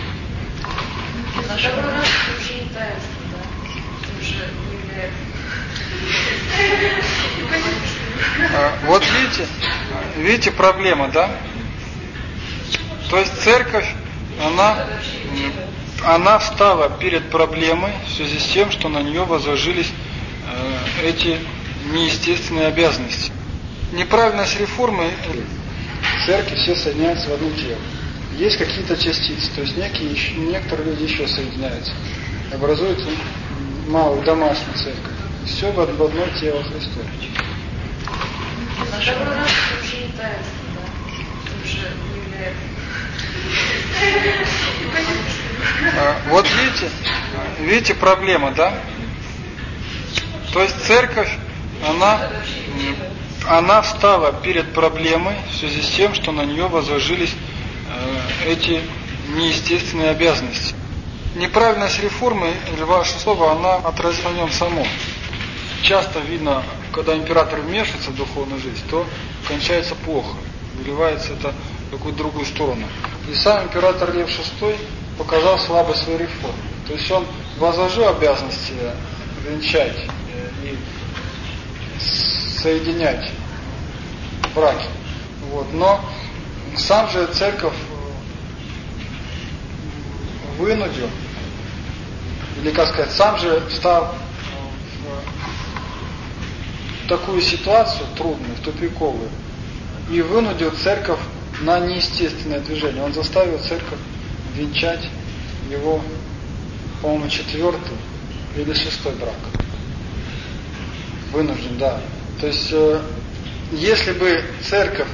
Вот видите проблема, да? То есть церковь, она она встала перед проблемой в связи с тем, что на нее возложились эти неестественные обязанности. Неправильность реформы церкви все соединяются в одно тело. Есть какие-то частицы, то есть некоторые люди еще соединяются, образуют малую домашнюю церковь. Все в одно тело Христова. Вот видите проблема, да? То есть церковь, она встала перед проблемой в связи с тем, что на нее возложились эти неестественные обязанности. Неправильность реформы Льва VI, она отразила в нем само. Часто видно, когда император вмешивается в духовную жизнь, то кончается плохо, выливается это в какую-то другую сторону. И сам император Лев VI показал слабость своей реформы. То есть он возложил обязанности венчать и соединять браки. Вот. Но сам же церковь вынудил, или, как сказать, сам же встал в такую ситуацию трудную, в тупиковую, и вынудил церковь на неестественное движение. Он заставил церковь венчать его, по-моему, 4-й или 6-й брак. Вынужден, да. То есть, если бы церковь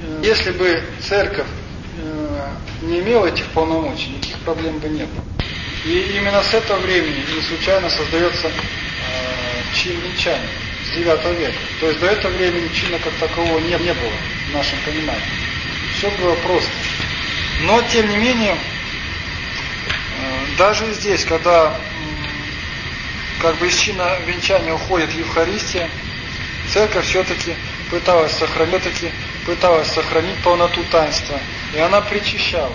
не имела этих полномочий, никаких проблем бы не было. И именно с этого времени не случайно создается чин венчания с 9 века. То есть до этого времени чина как такового не было в нашем понимании. Все было просто. Но тем не менее, даже здесь, когда как бы из чина венчания уходит Евхаристия, церковь все-таки пыталась сохранить полноту таинства. И она причащала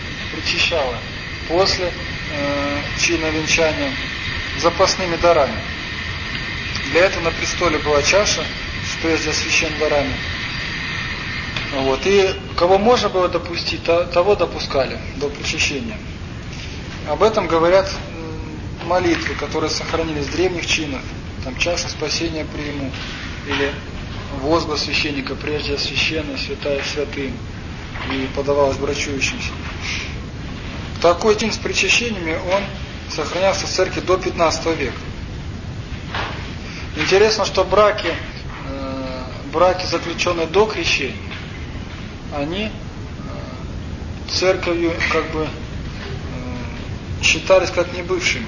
после чина венчания запасными дарами. Для этого на престоле была чаша с прежде священными дарами. Вот. И кого можно было допустить, того допускали до причащения. Об этом говорят молитвы, которые сохранились в древних чинах. Там чашу спасения приму, или возглас священника прежде священная, святая святым, и подавалось брачующимся. Такой чин с причащениями, он сохранялся в церкви до 15 века. Интересно, что браки, заключенные до крещения, они церковью как бы считались как небывшими.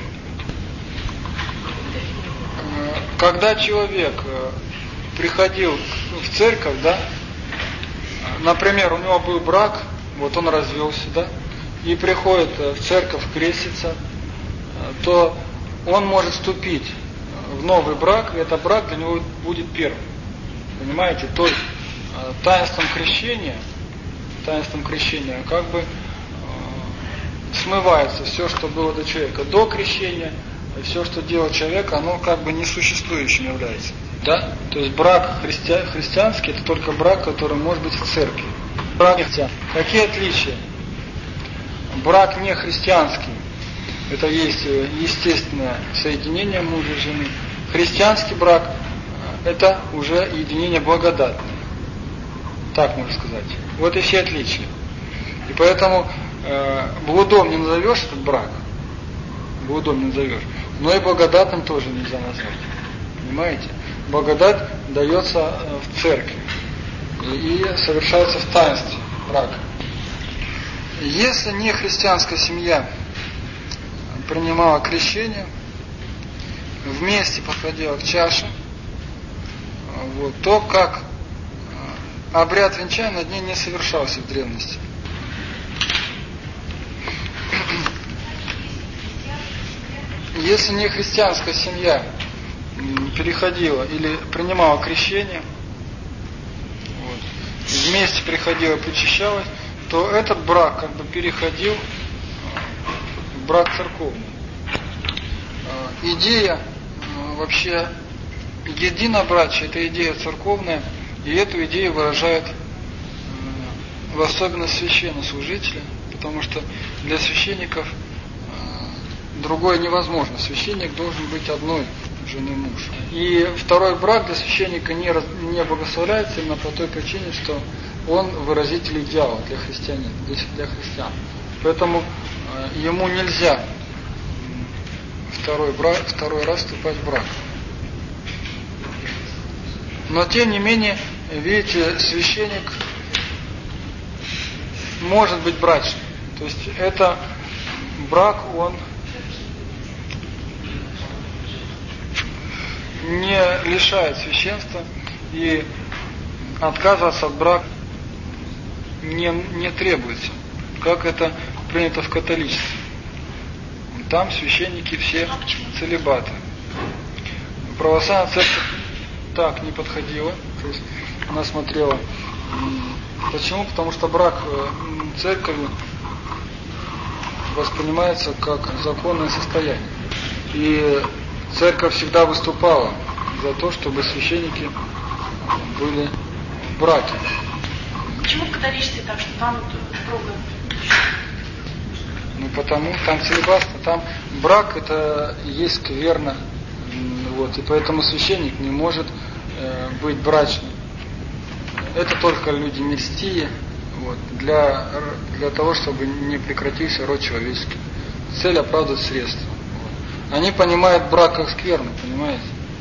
Когда человек приходил в церковь, да, например, у него был брак, вот он развелся, да, и приходит в церковь креститься, то он может вступить в новый брак, и этот брак для него будет первым. Понимаете? То есть таинством крещения как бы смывается все, что было до человека до крещения, и все, что делал человек, оно как бы несуществующим является. Да? То есть брак христианский, это только брак, который может быть в церкви. Брак христиан. Какие отличия? Брак не христианский, это есть естественное соединение мужа и жены. Христианский брак – это уже единение благодатное. Так можно сказать. Вот и все отличия. И поэтому блудом не назовешь этот брак, блудом не назовешь, но и благодатным тоже нельзя назвать. Понимаете? Благодать дается в церкви и совершается в таинстве брака. Если не христианская семья принимала крещение, вместе подходила к чаше, вот, то как обряд венчания над ней не совершался в древности. Если не христианская семья переходила или принимала крещение, вот, вместе приходила и причащалась, то этот брак как бы переходил в брак церковный. Идея вообще единобрачия – это идея церковная, и эту идею выражает в особенности священнослужителя, потому что для священников другое невозможно. Священник должен быть одной жены муж. И второй брак для священника не благословляется именно по той причине, что он выразитель идеала для христиан. Поэтому ему нельзя второй раз вступать в брак. Но тем не менее, видите, священник может быть брачным. То есть это брак, он не лишает священства, и отказываться от брака не требуется, как это принято в католичестве. Там священники все целибаты. Православная церковь так не подходила, то есть она смотрела. Почему? Потому что брак церковью воспринимается как законное состояние. И церковь всегда выступала за то, чтобы священники были в браке. Почему в католичестве так, что там строго? Ну потому там целибатство, там брак это есть скверно, вот, и поэтому священник не может быть брачным. Это только люди мирстие, вот, для того, чтобы не прекратился род человеческий. Цель оправдывает средства. Вот. Они понимают брак как скверно, понимаете?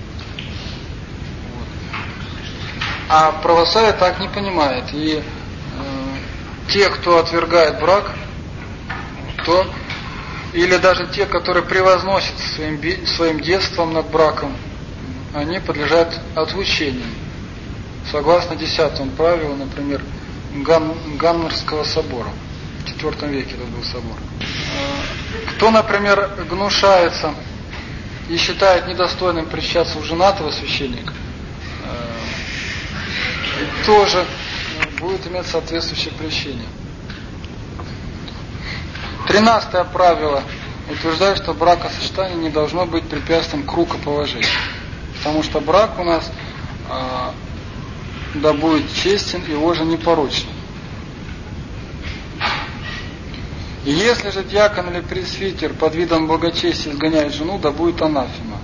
Вот. А православие так не понимает. И те, кто отвергает брак, или даже те, которые превозносятся своим детством над браком, они подлежат отлучению. Согласно 10 правилу, например, Ганнерского собора. В IV веке это был собор. Кто, например, гнушается и считает недостойным причащаться у женатого священника, тоже будет иметь соответствующее прещение. 13 правило утверждает, что бракосочетание не должно быть препятствием к рукоположению. Потому что брак у нас да будет честен и ложа непорочен. И если же диакон или пресвитер под видом благочестия изгоняет жену, да будет анафема.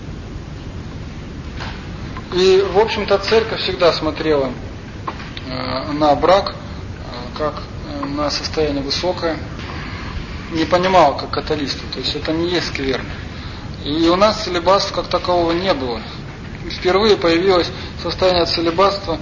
И, в общем-то, церковь всегда смотрела на брак как на состояние высокое, не понимала как католичество, то есть это не есть скверно. И у нас целибатства как такового не было. Впервые появилось состояние целибатства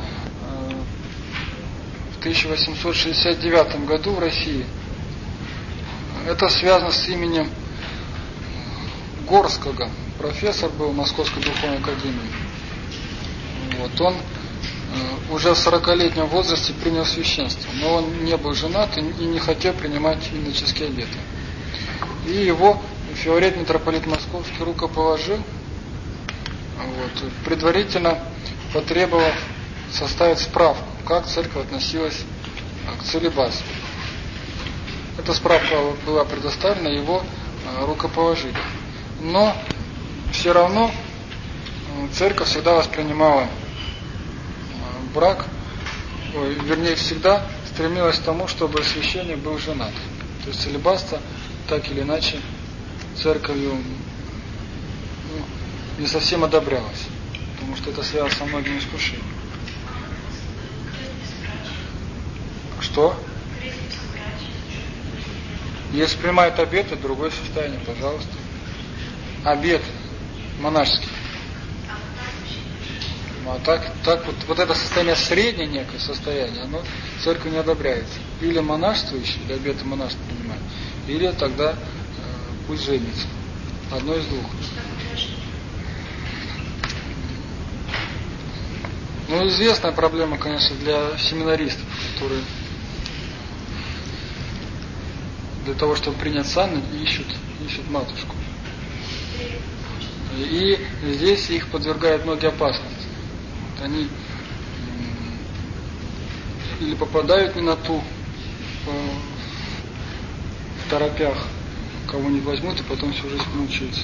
в 1869 году в России. Это связано с именем Горского. Профессор был в Московской духовной академии. Вот, он уже в 40-летнем возрасте принял священство, но он не был женат и не хотел принимать иноческие обеты. И его Филарет митрополит Московский рукоположил, вот, предварительно потребовав составить справку, как церковь относилась к целибатству. Эта справка была предоставлена, его рукоположили. Но все равно церковь всегда воспринимала брак, вернее всегда стремилась к тому, чтобы священник был женат. То есть целибатство так или иначе церковью не совсем одобрялось, потому что это связано со многими искушениями. Что? Если принимает обет, это другое состояние, пожалуйста. Обет монашеский. А так вот это состояние среднее некое состояние, оно церковь не одобряется. Или монашествующий, или обеты монашества принимает, или тогда пусть женится. Одно из двух. Ну, известная проблема, конечно, для семинаристов, которые для того, чтобы принять сан, ищут матушку. И здесь их подвергают многие опасности. Они или попадают не на ту в торопях, кого не возьмут, и потом всю жизнь мучаются.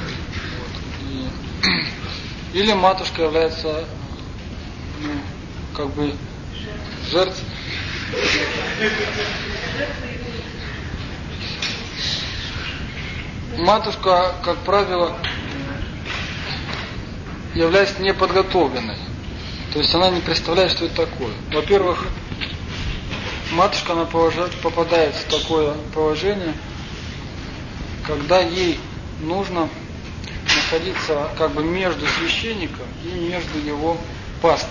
Вот. Или матушка является как бы жертвой. матушка, как правило, является неподготовленной. То есть она не представляет, что это такое. Во-первых, матушка, она попадает в такое положение, когда ей нужно находиться как бы между священником и между его паствой.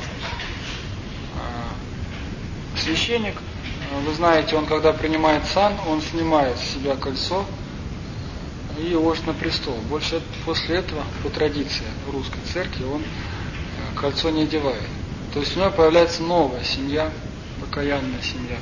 Священник, вы знаете, он когда принимает сан, он снимает с себя кольцо и ложит на престол. Больше после этого, по традиции русской церкви, он кольцо не одевает. То есть у него появляется новая семья, покаянная семья,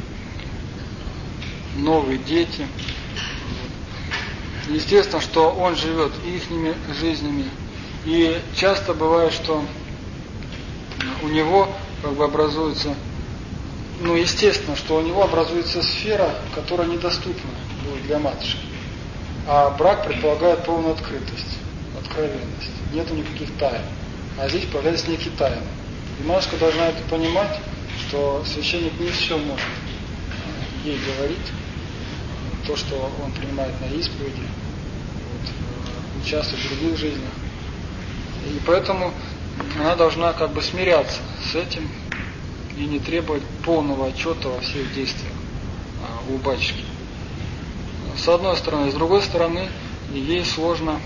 новые дети. Естественно, что он живет ихними жизнями. И часто бывает, что у него как бы образуется, естественно, что у него образуется сфера, которая недоступна для матушки. А брак предполагает полную открытость, откровенность. Нету никаких тайн. А здесь появляются некие тайны. И матушка должна это понимать, что священник не все может ей говорить. То, что он принимает на исповеди, участвует в других жизнях. И поэтому она должна как бы смиряться с этим и не требовать полного отчета во всех действиях у батюшки. С одной стороны. С другой стороны, ей сложно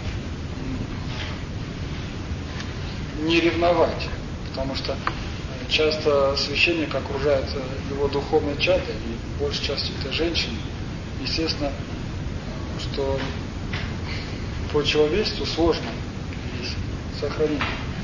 не ревновать, потому что часто священник окружает его духовной чадой, и большей частью это женщины. Естественно, что по человечеству сложно здесь сохранить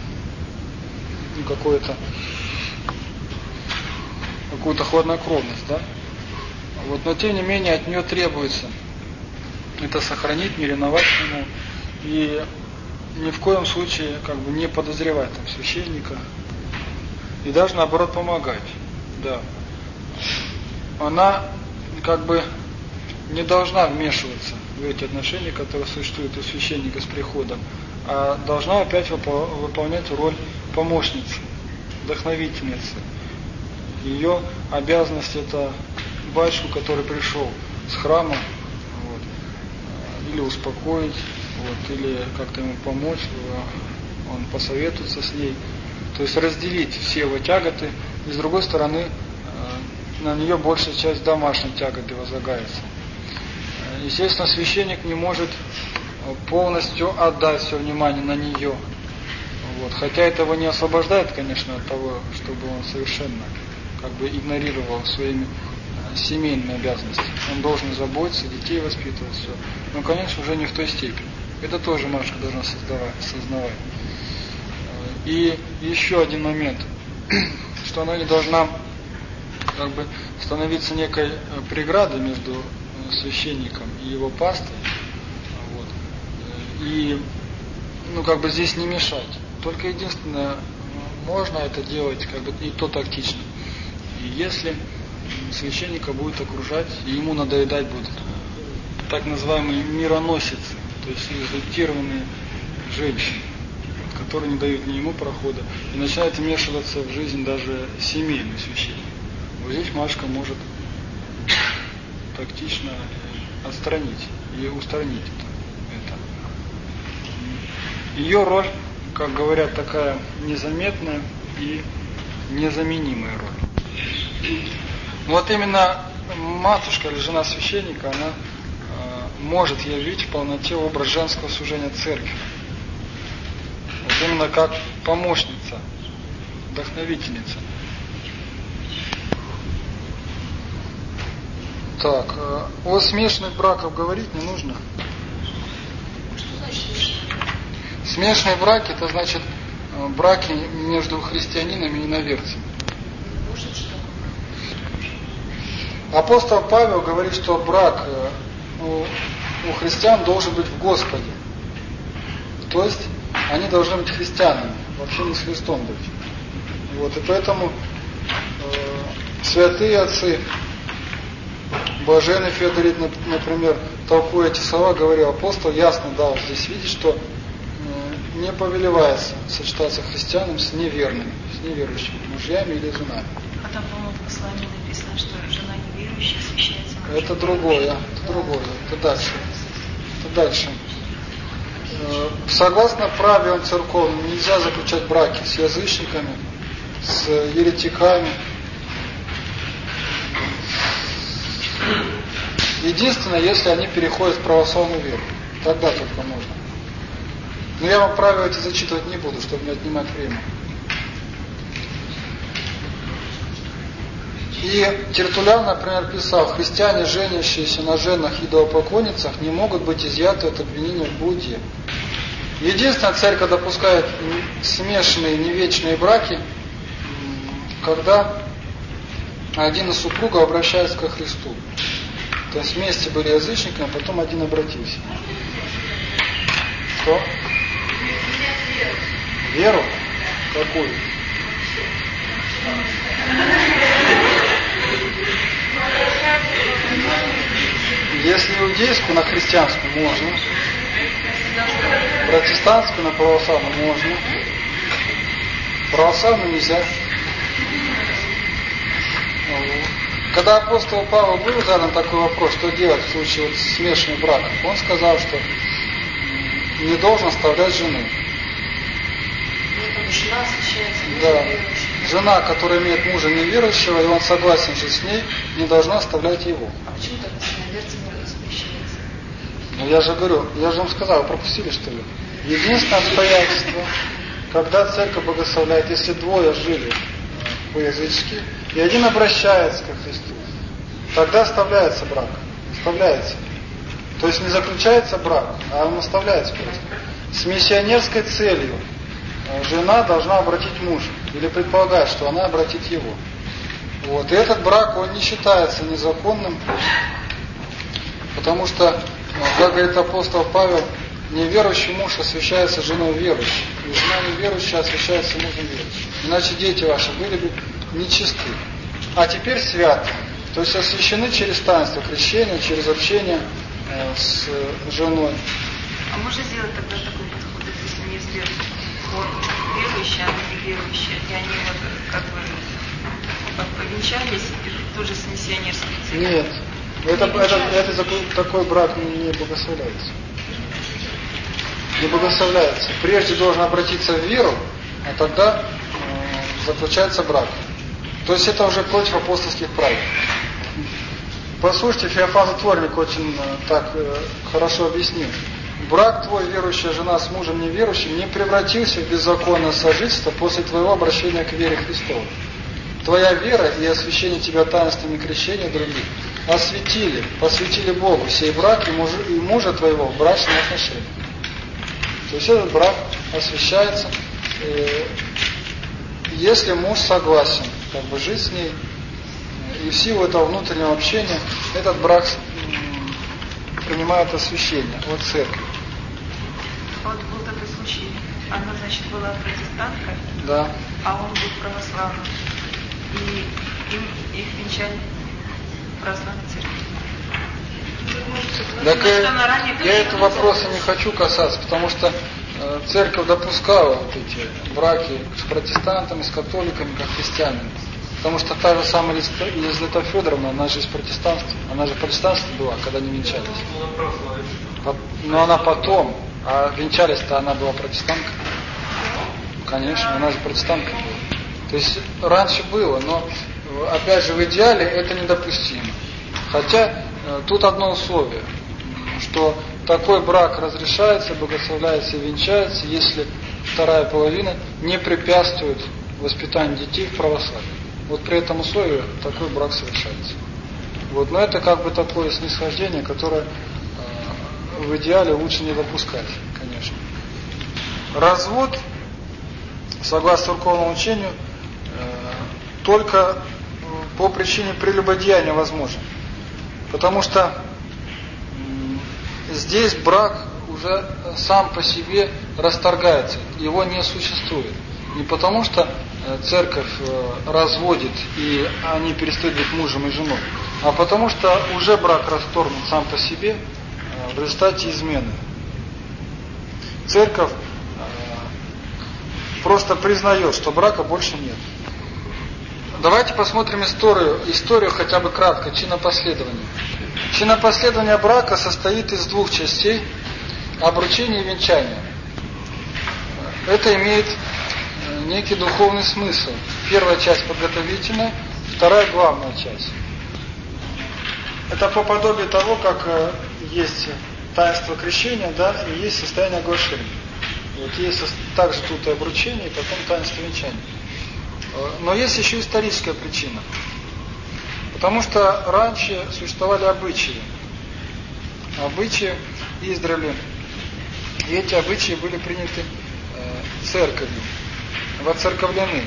какую-то хладнокровность, да? Но тем не менее от нее требуется это сохранить, не ревновать к нему и ни в коем случае как бы не подозревать там священника и даже наоборот помогать. Да. Она как бы не должна вмешиваться в эти отношения, которые существуют у священника с приходом, а должна опять выполнять роль помощницы, вдохновительницы. Ее обязанность это батюшку, который пришел с храма, или успокоить, или как-то ему помочь, он посоветуется с ней. То есть разделить все его тяготы, и с другой стороны на нее большая часть домашней тяготы возлагается. Естественно, священник не может полностью отдать все внимание на нее. Хотя этого не освобождает, конечно, от того, чтобы он совершенно как бы игнорировал своими семейными обязанностями. Он должен заботиться, детей воспитывать, все. Но, конечно, уже не в той степени. Это тоже матушка должна сознавать. И еще один момент, что она не должна как бы становиться некой преградой между священником и его паствой. И как бы здесь не мешать. Только единственное, можно это делать как бы и то тактично. И если священника будет окружать, и ему надоедать будут так называемые мироносицы, то есть результированные женщины, которые не дают ни ему прохода, и начинают вмешиваться в жизнь даже семейных священников. Здесь матушка может тактично отстранить и устранить это. Ее роль, как говорят, такая незаметная и незаменимая роль. Именно матушка или жена священника, она может явить в полноте образ женского служения церкви. Именно как помощница, вдохновительница. Так, о смешанных браках говорить не нужно. Что значит смешанные? Смешанные браки, это значит браки между христианинами и иноверцами. Апостол Павел говорит, что брак у христиан должен быть в Господе. То есть они должны быть христианами, вообще не с Христом быть. И поэтому святые отцы, Блаженный Феодорит, например, толкуя эти слова, говорил, апостол ясно дал здесь видеть, что не повелевается сочетаться христианам с неверными, с неверующими мужьями или женами. А там, по-моему, в послании написано, что жена неверующая освящается мужем. Это другое, это дальше. Согласно правилам церковным, нельзя заключать браки с язычниками, с еретиками. Единственное, если они переходят в православную веру. Тогда только можно. Но я вам правила эти зачитывать не буду, чтобы не отнимать время. И Тертуллян, например, писал: христиане, женящиеся на женах идолопоклонницах, не могут быть изъяты от обвинения в блуде. Единственная церковь допускает смешанные невечные браки, когда один из супругов обращается ко Христу. То есть вместе были язычниками, а потом один обратился. Что? Веру? Какую? Если иудейскую на христианскую можно, протестантскую на православную можно, православную нельзя. Когда апостол Павел был задан такой вопрос, что делать в случае вот смешанных браков, он сказал, что не должен оставлять жены. Да. Жена, которая имеет мужа неверующего, и он согласен жить с ней, не должна оставлять его. А почему так единоверцем запрещается? Ну я же говорю, я же вам сказал, вы пропустили что ли? Единственное обстоятельство, когда церковь богословляет, если двое жили по-язычески, и один обращается ко Христу, тогда оставляется брак. Оставляется. То есть не заключается брак, а он оставляется просто. С миссионерской целью жена должна обратить мужа, или предполагает, что она обратит его. Вот. И этот брак, он не считается незаконным, потому что, как говорит апостол Павел, неверующий муж освящается женой верующей, и жена неверующая освящается мужем верующим. Иначе дети ваши были бы нечисты. А теперь святы. То есть освящены через таинство крещения, через общение с женой. А можно сделать тогда такой подход, если не сделать верующие, а не неверующие, и они вот как бы повенчались и тоже с миссионерской целью? Нет. Такой брак не богословляется. Не богословляется. Прежде должен обратиться в веру, а тогда заключается брак. То есть это уже против апостольских правил. Послушайте, Феофан Затворник очень так хорошо объяснил. Брак твой, верующая жена с мужем неверующим, не превратился в беззаконное сожительство после твоего обращения к вере Христовой. Твоя вера и освящение тебя таинствами крещения других посвятили Богу сей брак и мужа твоего в брачные отношения. То есть этот брак освящается, если муж согласен как бы жить с ней, и в силу этого внутреннего общения этот брак принимает освящение от церкви. Вот был такой случай, она, значит, была протестанткой, да. А он был православным. И их венчали в православной церкви. Так я этого вопроса не хочу касаться, потому что церковь допускала вот эти браки с протестантами, с католиками, как христианами. Потому что та же самая Елизавета Федоровна, она же из протестанства. Она же в протестанстве была, когда не венчались. Но она потом, а венчались-то она была протестанткой. Конечно, она же протестантка была. То есть раньше было, но опять же в идеале это недопустимо. Хотя тут одно условие, что такой брак разрешается, богословляется и венчается, если вторая половина не препятствует воспитанию детей в православии. Вот при этом условии такой брак совершается. Вот, но это как бы такое снисхождение, которое в идеале лучше не допускать, конечно. Развод, согласно церковному учению, только по причине прелюбодеяния возможен. Потому что здесь брак уже сам по себе расторгается, его не существует. Не потому что церковь разводит и они перестают быть мужем и женой, а потому что уже брак расторгнут сам по себе в результате измены. Церковь просто признает, что брака больше нет. Давайте посмотрим историю хотя бы кратко, чинопоследования. Чинопоследование брака состоит из двух частей. обручение и венчание. Это имеет некий духовный смысл. Первая часть подготовительная, вторая главная часть. Это по подобию того, как есть таинство крещения, да, и есть состояние оглашения. Вот есть также тут и обручение, и потом таинство венчания. Но есть еще историческая причина. Потому что раньше существовали обычаи. Обычаи издревле. И эти обычаи были приняты церковью, воцерковлены,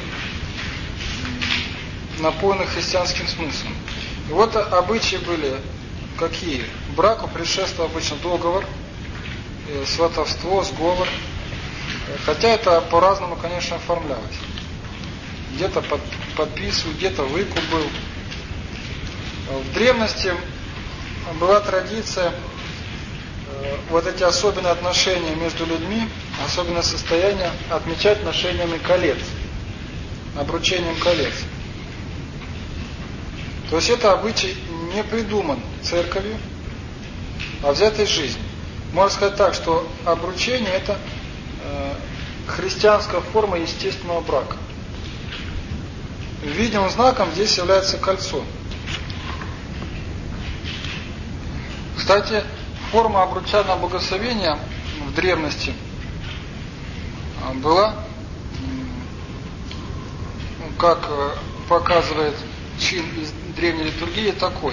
напоены христианским смыслом. И вот обычаи были какие? Браку предшествовал обычно договор, сватовство, сговор. Хотя это по-разному, конечно, оформлялось. Где-то подписывают, где-то выкуп был. В древности была традиция вот эти особенные отношения между людьми, особенное состояние отмечать ношениями колец, обручением колец. То есть это обычай не придуман церковью, а взят из жизни. Можно сказать так, что обручение это христианская форма естественного брака. Видимым знаком здесь является кольцо. Кстати, форма обручального благословения в древности была, как показывает чин из древней литургии, такой.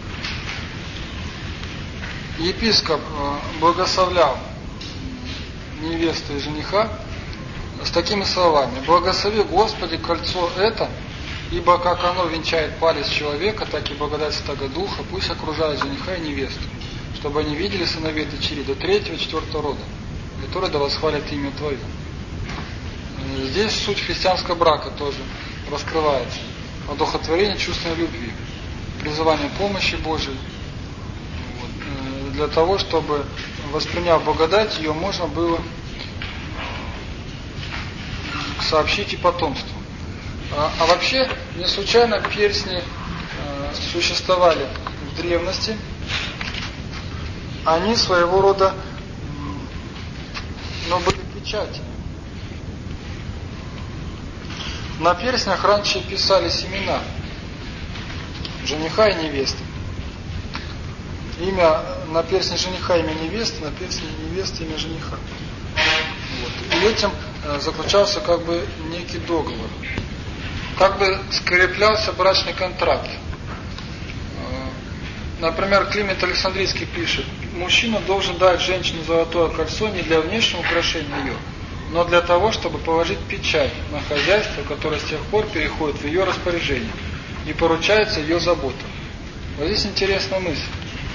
Епископ благословлял невесту и жениха с такими словами: «Благослови, Господи, кольцо это, ибо как оно венчает палец человека, так и благодать Святого Духа пусть окружает жениха и невесту, чтобы они видели сыновей и дочерей до 3-4 рода, которые да восхвалят имя Твое». Здесь суть христианского брака тоже раскрывается. Одухотворение чувственной любви, призывание помощи Божией, для того, чтобы, восприняв благодать, ее можно было сообщить и потомству. А вообще, не случайно перстни существовали в древности. Они своего рода, были печатями. На перстнях раньше писались имена жениха и невесты. Имя на перстне жениха, имя невесты, на перстне невесты, имя жениха. Вот. И этим заключался как бы некий договор. Как бы скреплялся брачный контракт. Например, Климент Александрийский пишет: мужчина должен дать женщине золотое кольцо не для внешнего украшения ее, но для того, чтобы положить печать на хозяйство, которое с тех пор переходит в ее распоряжение и поручается ее заботам. Вот здесь интересная мысль.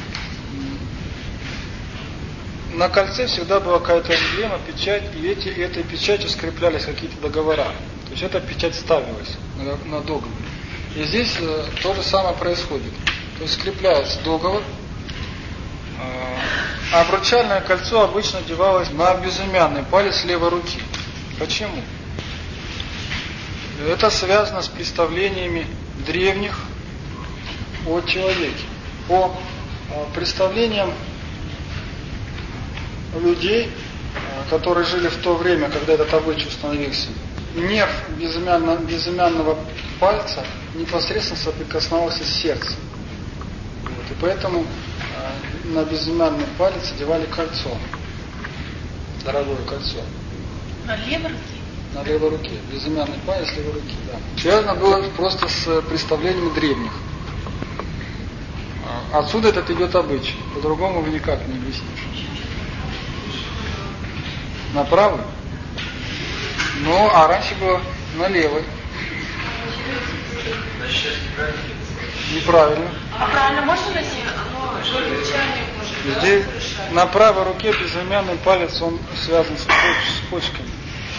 На кольце всегда была какая-то эмблема, печать, и этой печатью скреплялись какие-то договора. То есть эта печать ставилась на договор. И здесь то же самое происходит. То есть скрепляется договор. А обручальное кольцо обычно одевалось на безымянный палец левой руки. Почему? Это связано с представлениями древних о человеке. По представлениям людей, которые жили в то время, когда этот обычай установился. Нерв безымянного пальца непосредственно соприкоснулся с сердцем. Вот. И поэтому на безымянный палец одевали кольцо. Дорогое кольцо. На левой руке? На левой руке. Безымянный палец левой руки, да. Связано было просто с представлениями древних. Отсюда этот идет обычай. По-другому вы никак не объяснишь. На правой? Ну, а раньше было на левой. Неправильно. А правильно можно носить? Здесь на правой руке безымянный палец, он связан с почками.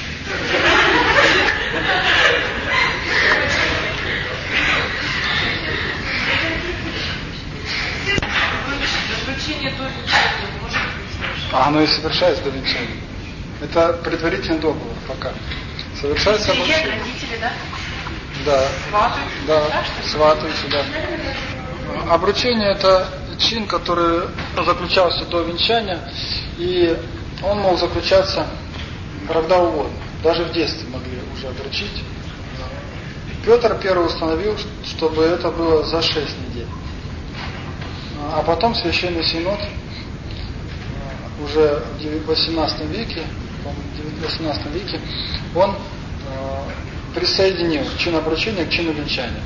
Вручение до венчания может быть? Оно и совершается до венчания. Это предварительный договор пока. Совершается обручение. Родители, да? Да. Сватаются? Да, сватаются, да. Обручение — это чин, который заключался до венчания, и он мог заключаться когда угодно. Даже в детстве могли уже отрочить. Петр I установил, чтобы это было за 6 недель. А потом Священный Синод уже в 18 веке, он присоединил чин обручения к чину венчания.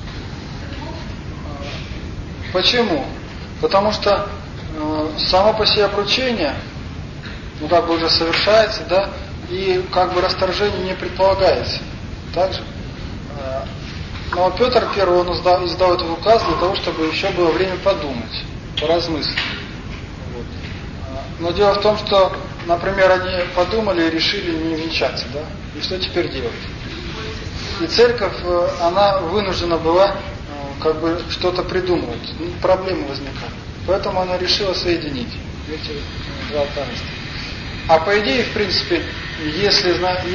Почему? Потому что само по себе обручение, как бы уже совершается, да, и как бы расторжение не предполагается. Также. Но Петр I, он издал этот указ для того, чтобы еще было время подумать, поразмыслить. Вот. Но дело в том, что, например, они подумали и решили не венчаться, да? И что теперь делать? И церковь, она вынуждена была как бы что-то придумывать. Проблемы возникали. Поэтому она решила соединить эти два таинства. А по идее, в принципе, если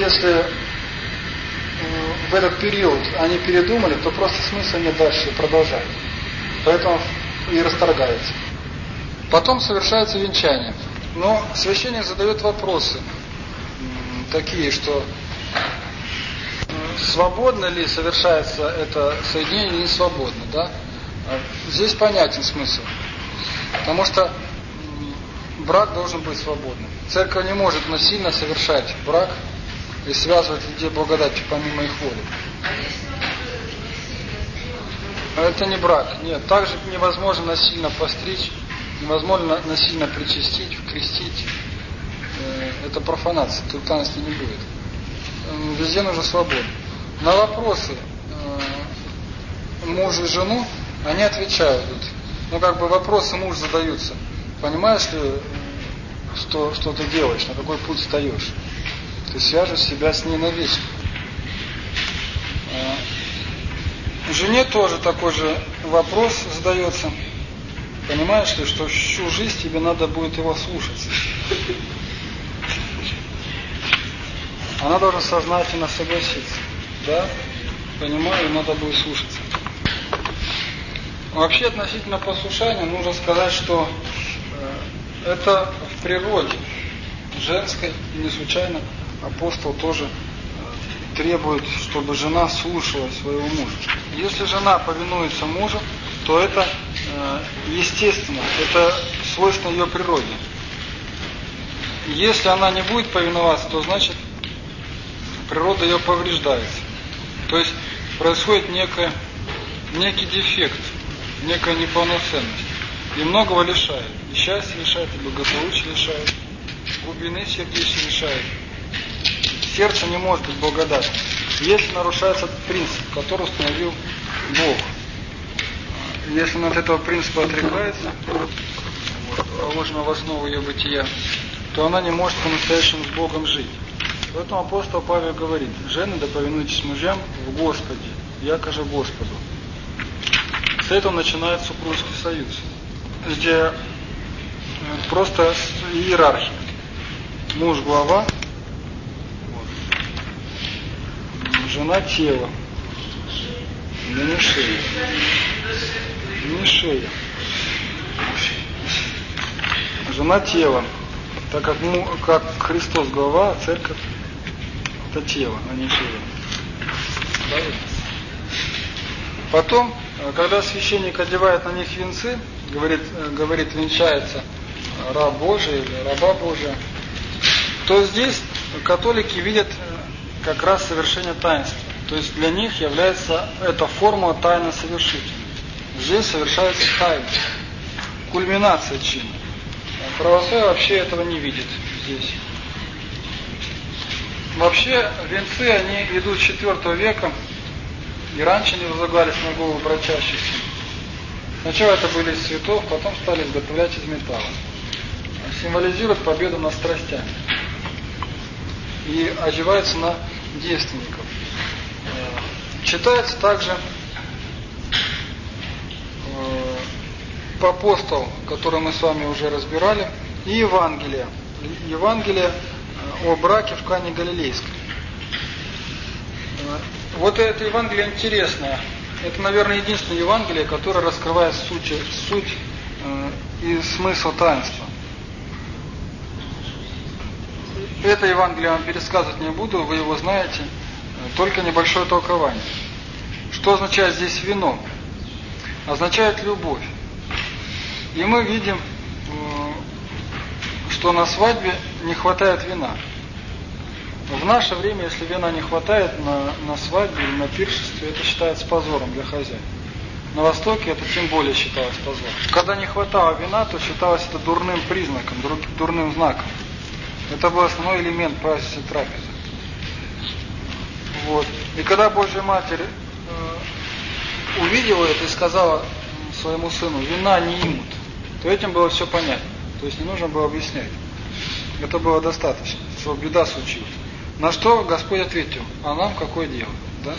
в этот период они передумали, то просто смысла нет дальше продолжать. Поэтому и расторгается. Потом совершается венчание. Но священник задает вопросы такие, что свободно ли совершается это соединение или не свободно, да? Здесь понятен смысл. Потому что брак должен быть свободным. Церковь не может насильно совершать брак и связывать людей благодатью помимо их воли. Это не брак. Нет, также невозможно насильно постричь, невозможно насильно причастить, вкрестить. Это профанация, тут таинства не будет. Везде нужно свобода. На вопросы мужа и жену они отвечают. Вопросы муж задаются. Понимаешь ли, что ты делаешь, на какой путь встаешь? Ты свяжешь себя с ней навечно. Жене тоже такой же вопрос задается. Понимаешь ли, что всю жизнь тебе надо будет его слушаться? Она должна сознательно согласиться. Да? Понимаю, надо будет слушаться. Вообще, относительно послушания, нужно сказать, что это в природе женской, и не случайно апостол тоже требует, чтобы жена слушала своего мужа. Если жена повинуется мужу, то это естественно, это свойственно ее природе. Если она не будет повиноваться, то значит природа ее повреждается. То есть происходит некий дефект, некая неполноценность. И многого лишает. И счастья лишает, и благополучия лишает, глубины сердечной лишает. Сердце не может быть благодатным, если нарушается этот принцип, который установил Бог. Если он от этого принципа отрекается, положено в основу ее бытия, то она не может по-настоящему с Богом жить. Поэтому апостол Павел говорит: жены, да повинуйтесь мужьям в Господе, яко же Господу. С этого начинается супружеский союз, где просто иерархия. Муж глава, жена тело, но не шея. Не шея. Жена тело, так как Христос глава, а церковь это тело, а не шея. Потом, когда священник одевает на них венцы, говорит, венчается раб Божий или раба Божия, то здесь католики видят как раз совершение таинства. То есть для них является эта формула тайна совершительной. Здесь совершается тайна, кульминация чина. Православие вообще этого не видит здесь. Вообще венцы, они идут с IV века, и раньше не возлагались на голову брачащихся. Сначала это были из цветов, потом стали изготовлять из металла. Символизирует победу над страстями. И одевается на девственников. Читается также апостол, который мы с вами уже разбирали, и Евангелие. Евангелие о браке в Кане Галилейской. Вот это Евангелие интересное. Это, наверное, единственное Евангелие, которое раскрывает суть и смысл таинства. Это Евангелие я вам пересказывать не буду, вы его знаете, только небольшое толкование. Что означает здесь вино? Означает любовь. И мы видим, что на свадьбе не хватает вина. В наше время, если вина не хватает на свадьбе или на пиршестве, это считается позором для хозяина. На Востоке это тем более считалось позором. Когда не хватало вина, то считалось это дурным признаком, дурным знаком. Это был основной элемент праздничной трапезы. Вот. И когда Божья Матерь увидела это и сказала своему сыну: вина не имут, то этим было все понятно. То есть не нужно было объяснять. Это было достаточно, что беда случилась. На что Господь ответил: а нам какое дело? Да?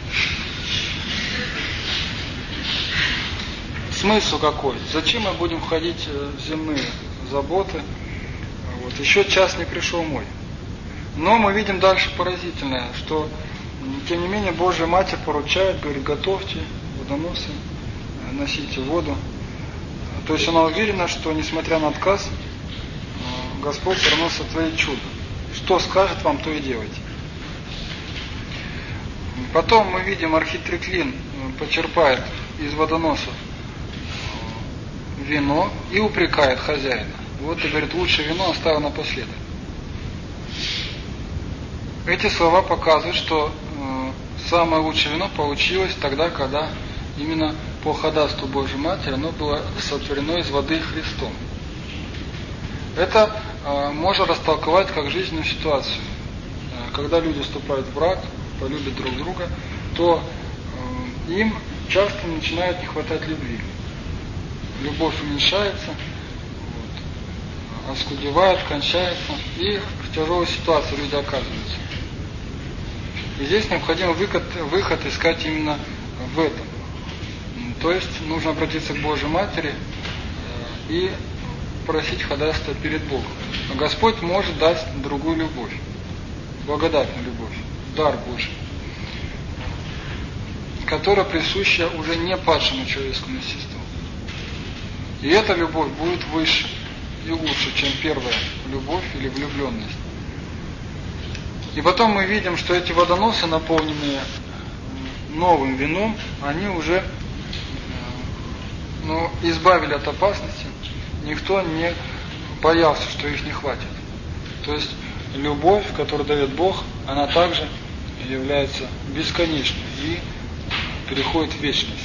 Смысл какой? Зачем мы будем входить в земные заботы? Вот. Еще час не пришел мой. Но мы видим дальше поразительное, что тем не менее Божья Матерь поручает, говорит: готовьте водоносы, носите воду. То есть она уверена, что несмотря на отказ, Господь все равно сотворит чудо. Что скажет вам, то и делайте. Потом мы видим, архитреклин почерпает из водоносов вино и упрекает хозяина. Вот и говорит: лучшее вино оставил напоследок. Эти слова показывают, что самое лучшее вино получилось тогда, когда именно по ходатайству Божьей Матери оно было сотворено из воды Христом. Это можно растолковать как жизненную ситуацию. Когда люди вступают в брак, полюбят друг друга, то им часто начинает не хватать любви. Любовь уменьшается, оскудевает, кончается, и в тяжелой ситуации люди оказываются. И здесь необходимо выход искать именно в этом. То есть нужно обратиться к Божьей Матери и просить ходатайства перед Богом. Но Господь может дать другую любовь, благодатную любовь, дар Божий, которая присуща уже не падшему человеческому естеству. И эта любовь будет выше и лучше, чем первая любовь или влюбленность. И потом мы видим, что эти водоносы, наполненные новым вином, они уже избавили от опасности. Никто не боялся, что их не хватит. То есть любовь, которую дает Бог, она также является бесконечной и переходит в вечность.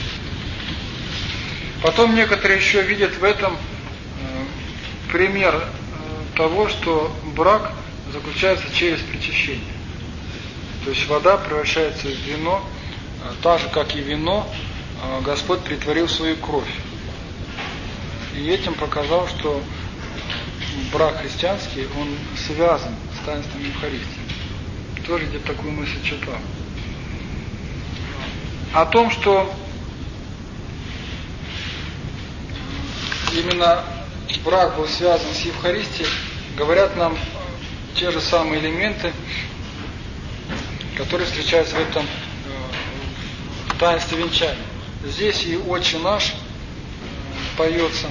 Потом некоторые еще видят в этом пример того, что брак заключается через причащение. То есть вода превращается в вино, так же, как и вино, Господь претворил свою кровь. И этим показал, что брак христианский, он связан с таинством Евхаристии. Тоже где-то такую мысль читал. О том, что именно брак был связан с Евхаристией, говорят нам те же самые элементы, которые встречаются в этом таинстве венчания. Здесь и «Отче наш» поется.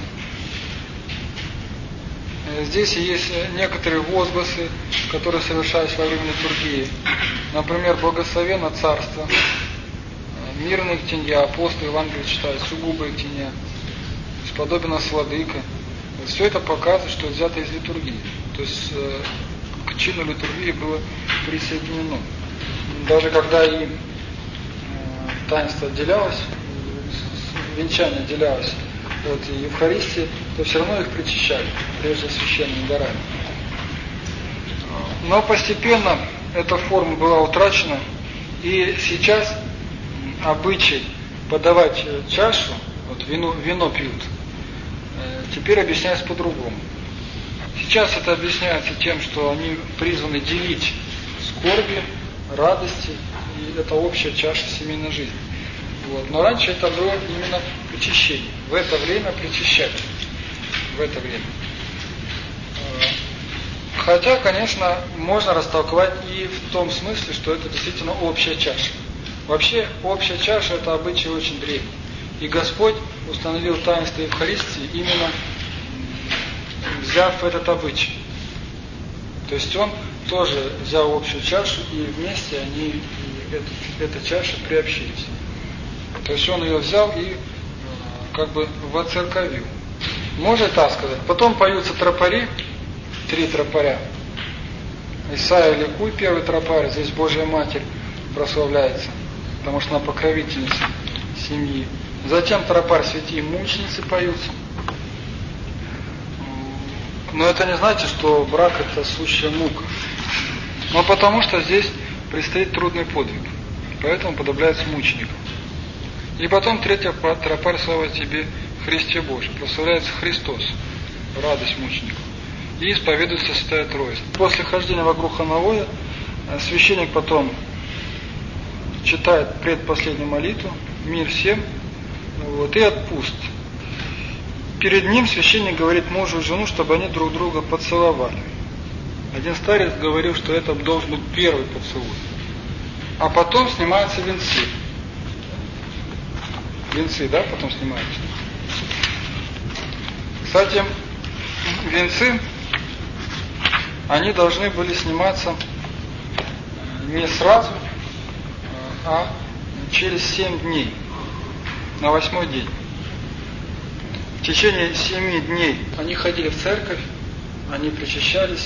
Здесь и есть некоторые возгласы, которые совершаются во время литургии. Например, «Благословенно царство», «Мирные ктенья», апостолы Евангелие читают, «Сугубые ктенья», «Сподобен нас владыка». Все это показывает, что взято из литургии. То есть к чину литургии было присоединено. Даже когда и таинство отделялось, венчание отделялось от Евхаристии, то все равно их причащали, прежде священными дарами. Но постепенно эта форма была утрачена, и сейчас обычай подавать чашу, вот вино пьют, теперь объясняется по-другому. Сейчас это объясняется тем, что они призваны делить скорби, радости, и это общая чаша семейной жизни. Вот. Но раньше это было именно причащение. В это время причащали. В это время. Хотя, конечно, можно растолковать и в том смысле, что это действительно общая чаша. Вообще, общая чаша – это обычай очень древний. И Господь установил таинство Евхаристии именно взяв этот обычай. То есть он тоже взял общую чашу, и вместе они, эта чаша приобщились. То есть он ее взял и как бы воцерковил. Можно так сказать. Потом поются тропари, 3 тропаря. Исайя ликуй, первый тропарь, здесь Божья Матерь прославляется, потому что она покровительница семьи. Затем тропарь святые мученицы поются. Но это не значит, что брак это сущая мука. Но потому что здесь предстоит трудный подвиг. Поэтому подобляется мученикам. И потом третья тропарь, слава тебе, Христе Божий. Прославляется Христос, радость мучеников. И исповедуется Святая Троица. После хождения вокруг Хановоя священник потом читает предпоследнюю молитву, мир всем, и отпуст. Перед ним священник говорит мужу и жену, чтобы они друг друга поцеловали. Один старец говорил, что это должен быть первый поцелуй. А потом снимаются венцы. Венцы, да, потом снимаются. Кстати, венцы, они должны были сниматься не сразу, а через 7 дней, на 8-й день. В течение 7 дней они ходили в церковь, они причащались.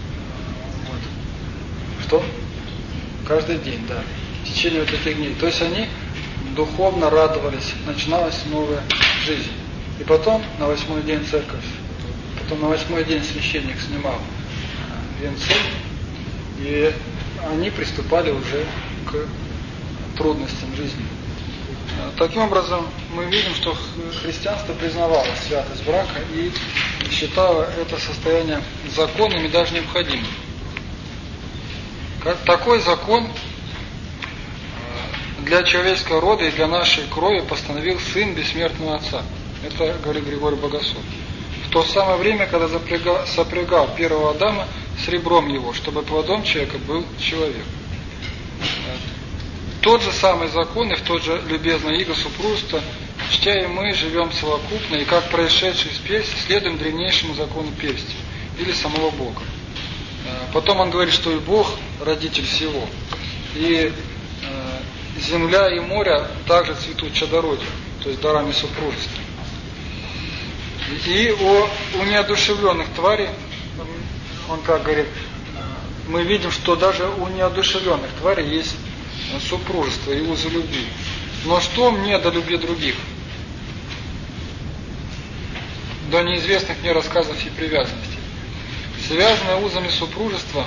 Что? Каждый день, да. В течение вот этих дней. То есть они духовно радовались, начиналась новая жизнь. И потом на 8-й день церковь, потом на 8-й день священник снимал венцы, и они приступали уже к трудностям жизни. Таким образом, мы видим, что христианство признавало святость брака и считало это состояние законным и даже необходимым. Такой закон для человеческого рода и для нашей крови постановил Сын Бессмертного Отца. Это говорит Григорий Богослов. В то самое время, когда сопрягал первого Адама с ребром его, чтобы плодом человека был человек. Тот же самый закон и в тот же любезное иго супружества, чтя и мы живем совокупно, и как происшедший из персти, следуем древнейшему закону персти, или самого Бога. Потом он говорит, что и Бог родитель всего, и земля и море также цветут чадородием, то есть дарами супружества. И у неодушевленных тварей, он как говорит, мы видим, что даже у неодушевленных тварей есть супружество и узы любви. Но что мне до любви других? До неизвестных мне рассказов и привязанностей. Связанные узами супружества,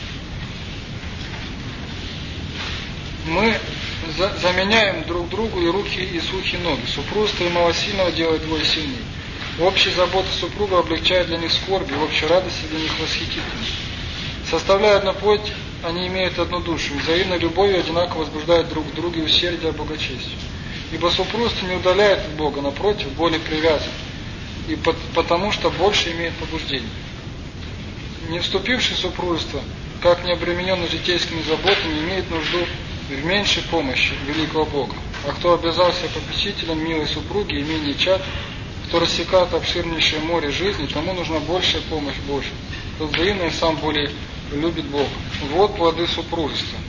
мы заменяем друг другу и руки, и слухи, и ноги. Супружество и малосильного делает двое сильнее. Общая забота супруга облегчает для них скорби, общая радость для них восхитительность. Составляя одну плоть, они имеют одну душу, взаимной любовью одинаково возбуждают друг друга и усердие благочестию. Ибо супружество не удаляет от Бога, напротив, более привязан, и потому что больше имеет побуждений. Не вступивший в супружество, как не обремененный житейскими заботами, имеет нужду в меньшей помощи великого Бога. А кто обязался попечителем милой супруги и менее чад, кто рассекает обширнейшее море жизни, тому нужна большая помощь Божья. Тот взаимно и сам более любит Бога. Вот плоды супружества.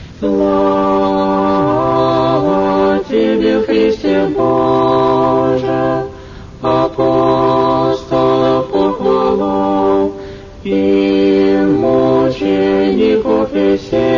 Слава тебе, Христе Боже, апостолов похвалу и мучеников и всех.